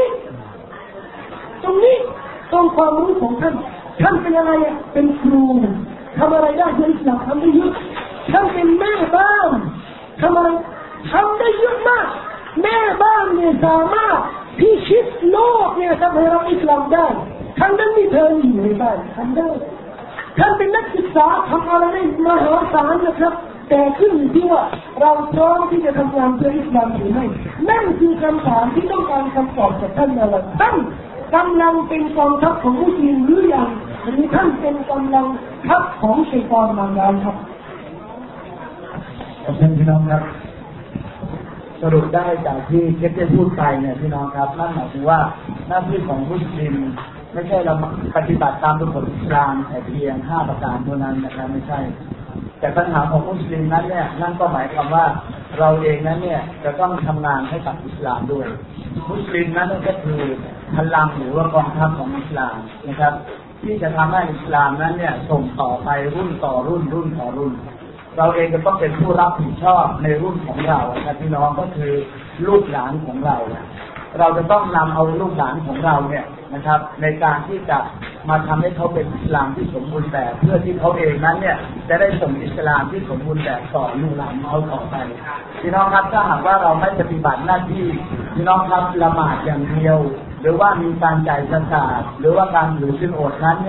ต้องความรู้ของท่านเป็นอะไรเป็นครูทำอะไรได้ในอิสลามทำได้เยอะท่านเป็นแม่บ้านทำอะไรทำได้เยอะมากแม่บ้านเนี่ยสามารถพิชิตโลกเนี่ยทำให้เราอิสลามได้ท่านนั้นมีเธออยู่ในบ้านทำได้ท่านเป็นนักศึกษาทำอะไรได้มหาศาลนะครับแต่ขึ้นอยู่ที่ว่าเราพร้อมที่จะทำงานเพื่ออิสลามหรือไม่นั่นคือคำถามที่ต้องการคำตอบจากท่านอะไรท่านกำลังเป็นกองทัพของมุสลิมหรือยังหรือท่านเป็นกำลังทัพของชัยฏอนบางอย่างครับท่านพี่น้องครับสรุปได้จากที่เก็บได้พูดไปเนี่ยพี่น้องครับนั่นหมายถึงว่าหน้าที่ของมุสลิมไม่ใช่เราปฏิบัติตามกฎอิสลามแต่เพียง5ประการเท่านั้นนะครับไม่ใช่แต่ปัญหาของมุสลิมนั้นเนี่ยนั่นก็หมายความว่าเราเองนั้นเนี่ยจะต้องทำงานให้กับอิสลามด้วยมุสลิมนั้นก็คือพลังหรือว่ากองทัพของอิสลามนะครับที่จะทำให้อิสลามนั้นเนี่ยส่งต่อไปรุ่นต่อรุ่นเราเองก็ต้องเป็นผู้รับผิดชอบในรุ่นของเรานะพี่น้องก็คือลูกหลานของเราจะต้องนำเอาลูกหลานของเราเนี่ยนะครับในการที่จะมาทำให้เขาเป็นอิสลามที่สมบูรณ์แบบเพื่อที่เขาเองนั้นเนี่ยจะได้ส่งอิสลามที่สมบูรณ์แบบต่อลูกหลานเขาต่อไปพี่น้องครับถ้าหากว่าเราไม่ปฏิบัติหน้าที่พี่น้องครับละหมาดอย่างเดียวหรือว่ามีการจ่ายซะกาตหรือว่าการถือศีลอดนั้นเนี่ย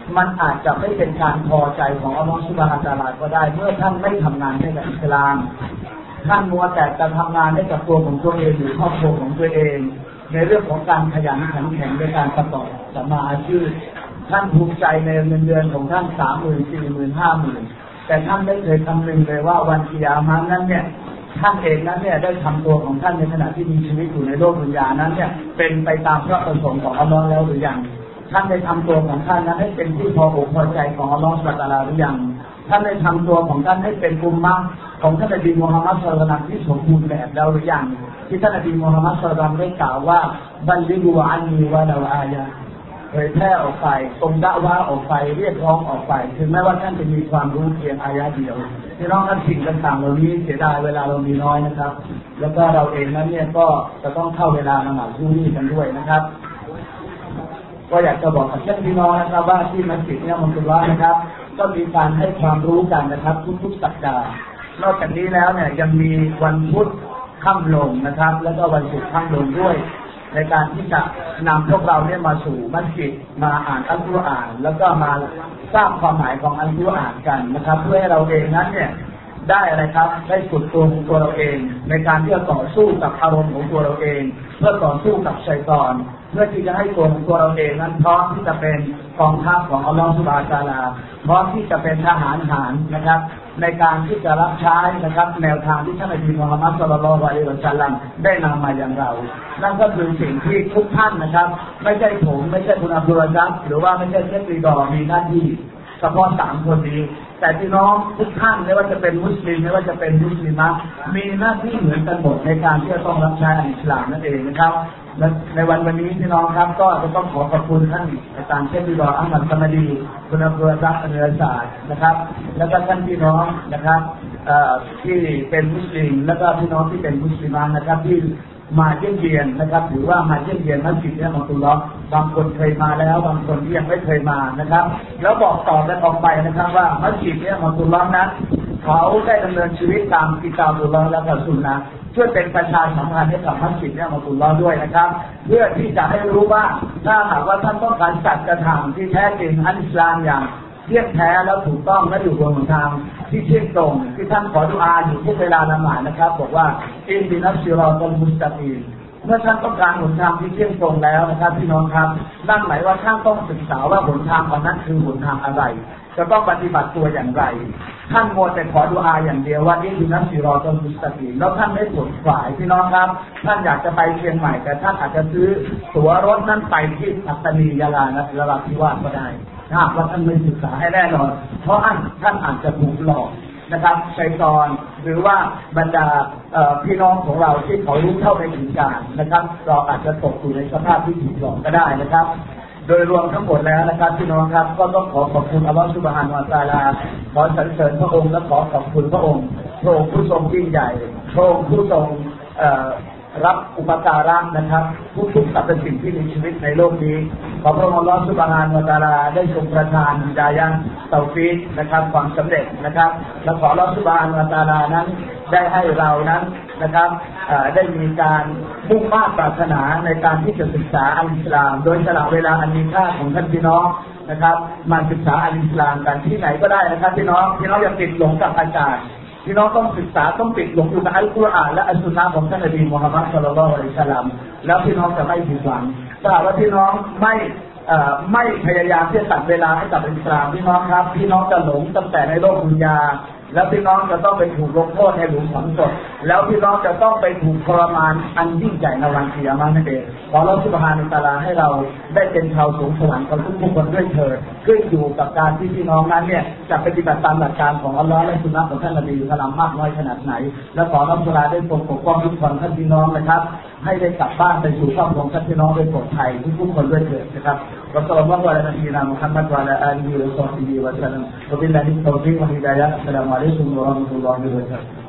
มันอาจจะไม่เป็นการพอใจของอัลลอฮฺซุบฮานะฮูวะตะอาลาก็ได้เมื่อท่านไม่ทำงานให้กับอิสลามท่านมัวแต่จะทำงานให้กับตัวของตัวเองหรือครอบครัวของตัวเองในเรื่องของการขยันขันแข็งในการประกอบสัมมาอาชีพท่านภูมิใจในเงินเดือนของท่าน30,000 40,000 50,000แต่ท่านไม่เคยคำนึงเลยว่าวันกิยามะฮ์นั้นเนี่ยท่านเองนั้นเนี่ยได้ทำตัวของท่านในขณะที่มีชีวิตอยู่ในโลกดุนยานั้นเนี่ยเป็นไปตามพระประสงค์ของอัลลอฮ์แล้วหรือยังท่านได้ทำตัวของท่านนั้นให้เป็นที่พออกพอใจของอัลลอฮ์ซุบฮานะฮูวะตะอาลาหรือยังท่านได้ทำตัวของท่านให้เป็นอุมมะฮ์ของท่านนบีมุฮัมมัดศ็อลลัลลอฮุอะลัยฮิวะซัลลัมที่สมบูรณ์แบบแล้วหรือยังที่ท่านนบีมุฮัมมัดศ็อลลัลลอฮุอะลัยฮิวะซัลลัมได้กล่าวว่าบัลลิกูอันนีวะลาอายะเผยแพร่ออกไปส่งดะวะห์ออกไปเรียกร้องออกไปถึงแม้ว่าท่านจะมีความรู้เพียงอายะเดียวพี่น้องท่านสิ่งต่างๆเหล่านี้เสียดายเวลาเรามีน้อยนะครับแล้วก็เราเองนั้นเนี่ยก็จะต้องเข้าเวลาละหมาดซุบฮีกันด้วยนะครับก็อยากจะบอกกับท่านพี่น้องนะครับว่าที่มัสยิดเนี่ยมันเป็นว่านะครับก็มีการให้ความรู้กันนะครับทุกๆสัปดาห์นอกจากนี้แล้วเนี่ยยังมีวันพุธค่ำลงนะครับแล้วก็วันศุกร์ค่ำลงด้วยในการที่จะนำพวกเราเนี่ยมาสู่มัสยิดมาอ่านอัลกุรอานแล้วก็มาทราบความหมายของอัลกุรอานกันนะครับเพื่อให้เราเองนั้นเนี่ยได้อะไรครับได้ฝึกตัวของตัวเราเองในการที่จะต่อสู้กับอารมณ์ของตัวเราเองเพื่อต่อสู้กับชัยฏอนเพื่อที่จะให้ตัวของตัวเราเองนั้นพร้อมที่จะเป็นกองทัพของอัลลอฮฺซุบฮานะฮูวะตะอาลาพร้อมที่จะเป็นทหารนะครับในการที่จะรับใช้นะครับแนวทางที่ท่านนบีมุฮัมมัดศ็อลลัลลอฮุอะลัยฮิวะซัลลัมได้นำมาอย่างเรานั่นก็คือสิ่งที่ทุกท่านนะครับไม่ใช่ผมไม่ใช่คุณอับดุลอาซัดหรือว่าไม่ใช่เชครีดอมีหน้าที่เฉพาะ3 คนนี้แต่พี่น้องทุกท่านไม่ว่าจะเป็นมุสลิมไม่ว่าจะเป็นมุสลิมะมีหน้าที่เหมือนกันหมดในการที่จะต้องรับใช้อิสลามนั่นเองนะครับในวันนี้พี่น้องครับก็จะต้องขอขอบคุณท่านอาจารย์เชครีดออัลมัดซะมาดีคุณอับดุลอาซัดอันเนศาสตร์นะครับแล้วก็ท่านพี่น้องนะครับที่เป็นมุสลิมแล้วก็พี่น้องที่เป็นมุสลิมะนะครับที่มาเยี่ยมเยียนนะครับถือว่ามาเยี่ยมเยียนมัสยิดเนี่ยของตุลลอฮ์บางคนเคยมาแล้วบางคนที่ยังไม่เคยมานะครับแล้วบอกต่อกันออกไปนะครับว่ามัสยิดเนี่ยของตุลลอฮ์นั้นเขาได้ดำเนินชีวิตตามกิตาบุลลอฮ์และก็ซุนนะห์ช่วยเป็นประชาสัมพันธ์ให้กับมัสยิดเนี่ยของตุลลอฮ์ด้วยนะครับเพื่อที่จะให้รู้ว่าถ้าหากว่าท่านต้องการจัดกระทำที่แท้จริงอัลอิสลามอย่างเที่ยงแท้แล้วถูกต้องและอยู่บนหนทางที่เที่ยงตรงที่ท่านขอดุอาอยู่ทุกเวลาละหมาดนะครับบอกว่าอินดินัสซิรอตัลมุสตะกีมเมื่อท่านต้องการหนทางที่เที่ยงตรงแล้วนะครับพี่น้องครับนั่นหมายว่าท่านต้องศึกษาว่าหนทางของนั้นคือหนทางอะไรจะต้องปฏิบัติตัวอย่างไรท่านมัวแต่ขอดุอาอย่างเดียวว่าอินดินัสซิรอตัลมุสตะกีมแล้วท่านไม่ผลฝ่ายพี่น้องครับท่านอยากจะไปเชียงใหม่แต่ท่านอาจจะซื้อตั๋วรถนั้นไปที่ปัตตานียะลานราธิวาสก็ได้ถ้าว่าท่านไม่ศึกษาให้แน่นอนเพราะท่านอาจจะถูกหลอกนะครับชัยฏอนหรือว่าบรรดาพี่น้องของเราที่เขารู้เท่าในถึงการนะครับเราอาจจะตกอยู่ในสภาพที่ถูกหลอกก็ได้นะครับโดยรวมทั้งหมดแล้วนะครับพี่น้องครับก็ต้องขอขอบคุณอัลลอฮฺซุบฮานะฮูวะตะอาลาขอสรรเสริญพระองค์และขอขอบคุณพระองค์พระองค์ผู้ทรงยิ่งใหญ่พระองค์ผู้ทรงรับอุปการะนะครับทุกสรรพสิ่งที่มีชีวิตในโลกนี้ขอพระองค์อัลลอฮฺซุบฮานะฮูวะตะอาลาได้ทรงประทานฮิดายะห์เตาฟีกนะครับความสำเร็จนะครับและขออัลลอฮฺซุบฮานะฮูวะตะอาลานั้นได้ให้เรานั้นนะครับได้มีการมุ่งมั่นปรารถนาในการที่จะศึกษาอัลอิสลามโดยสละเวลาอันมีค่าของท่านพี่น้องนะครับมาศึกษาอัลอิสลามกันที่ไหนก็ได้นะครับพี่น้องอย่าติดหลงกับอาจารย์พี่น้องต้องศึกษาต้องติดหลงอยู่กับอัลกุรอานและอัลสุนนะห์ของท่านนบีมุฮัมมัดศ็อลลัลลอฮุอะลัยฮิวะซัลลัมแล้วพี่น้องจะไม่ผิดหวังถ้าว่าพี่น้องไม่พยายามที่จะตัดเวลาให้กับอิสลามพี่น้องครับพี่น้องจะหลงตั้งแต่ในโลกดุนยาแล้วพี่น้องจะต้องไปถูกลงโทษในหลุมฝังศพแล้วพี่น้องจะต้องไปถูกทรมานอันยิ่งใหญ่ในวันกิยามะฮ์นั่นเองขออัลเลาะห์ซุบฮานะฮูวะตะอาลาให้เราได้เป็นชาวสวงสวรรค์กันทุกคนด้วยเถิดขึ้นอยู่กับการที่พี่น้องนั้นเนี่ยจะปฏิบัติตามหลักการของอัลเลาะห์และสุนนะห์ของท่านนบีมุฮัมมัดมากน้อยขนาดไหนและขออัลเลาะห์ซุบฮานะฮูวะตะอาลาได้ทรงปกป้องทุกคนท่านพี่น้องนะครับให้ได้กลับบ้านไปสู่ครอบครัวท่านพี่น้องโดยปลอดภัยทุกคนด้วยเถิดนะครับวะศ็อลลัลลอฮุอะลานบีนะมุฮัมมัดวะอะลาอาลีฮิวะศอฮบิฮิวะซัลลัมวะบิลลาฮิตตอฟิกวะฮิดายะฮ์อัสสลามุอะลัยกุมวะเราะห์มะตุลลอฮิวะบะเราะกาตุฮ์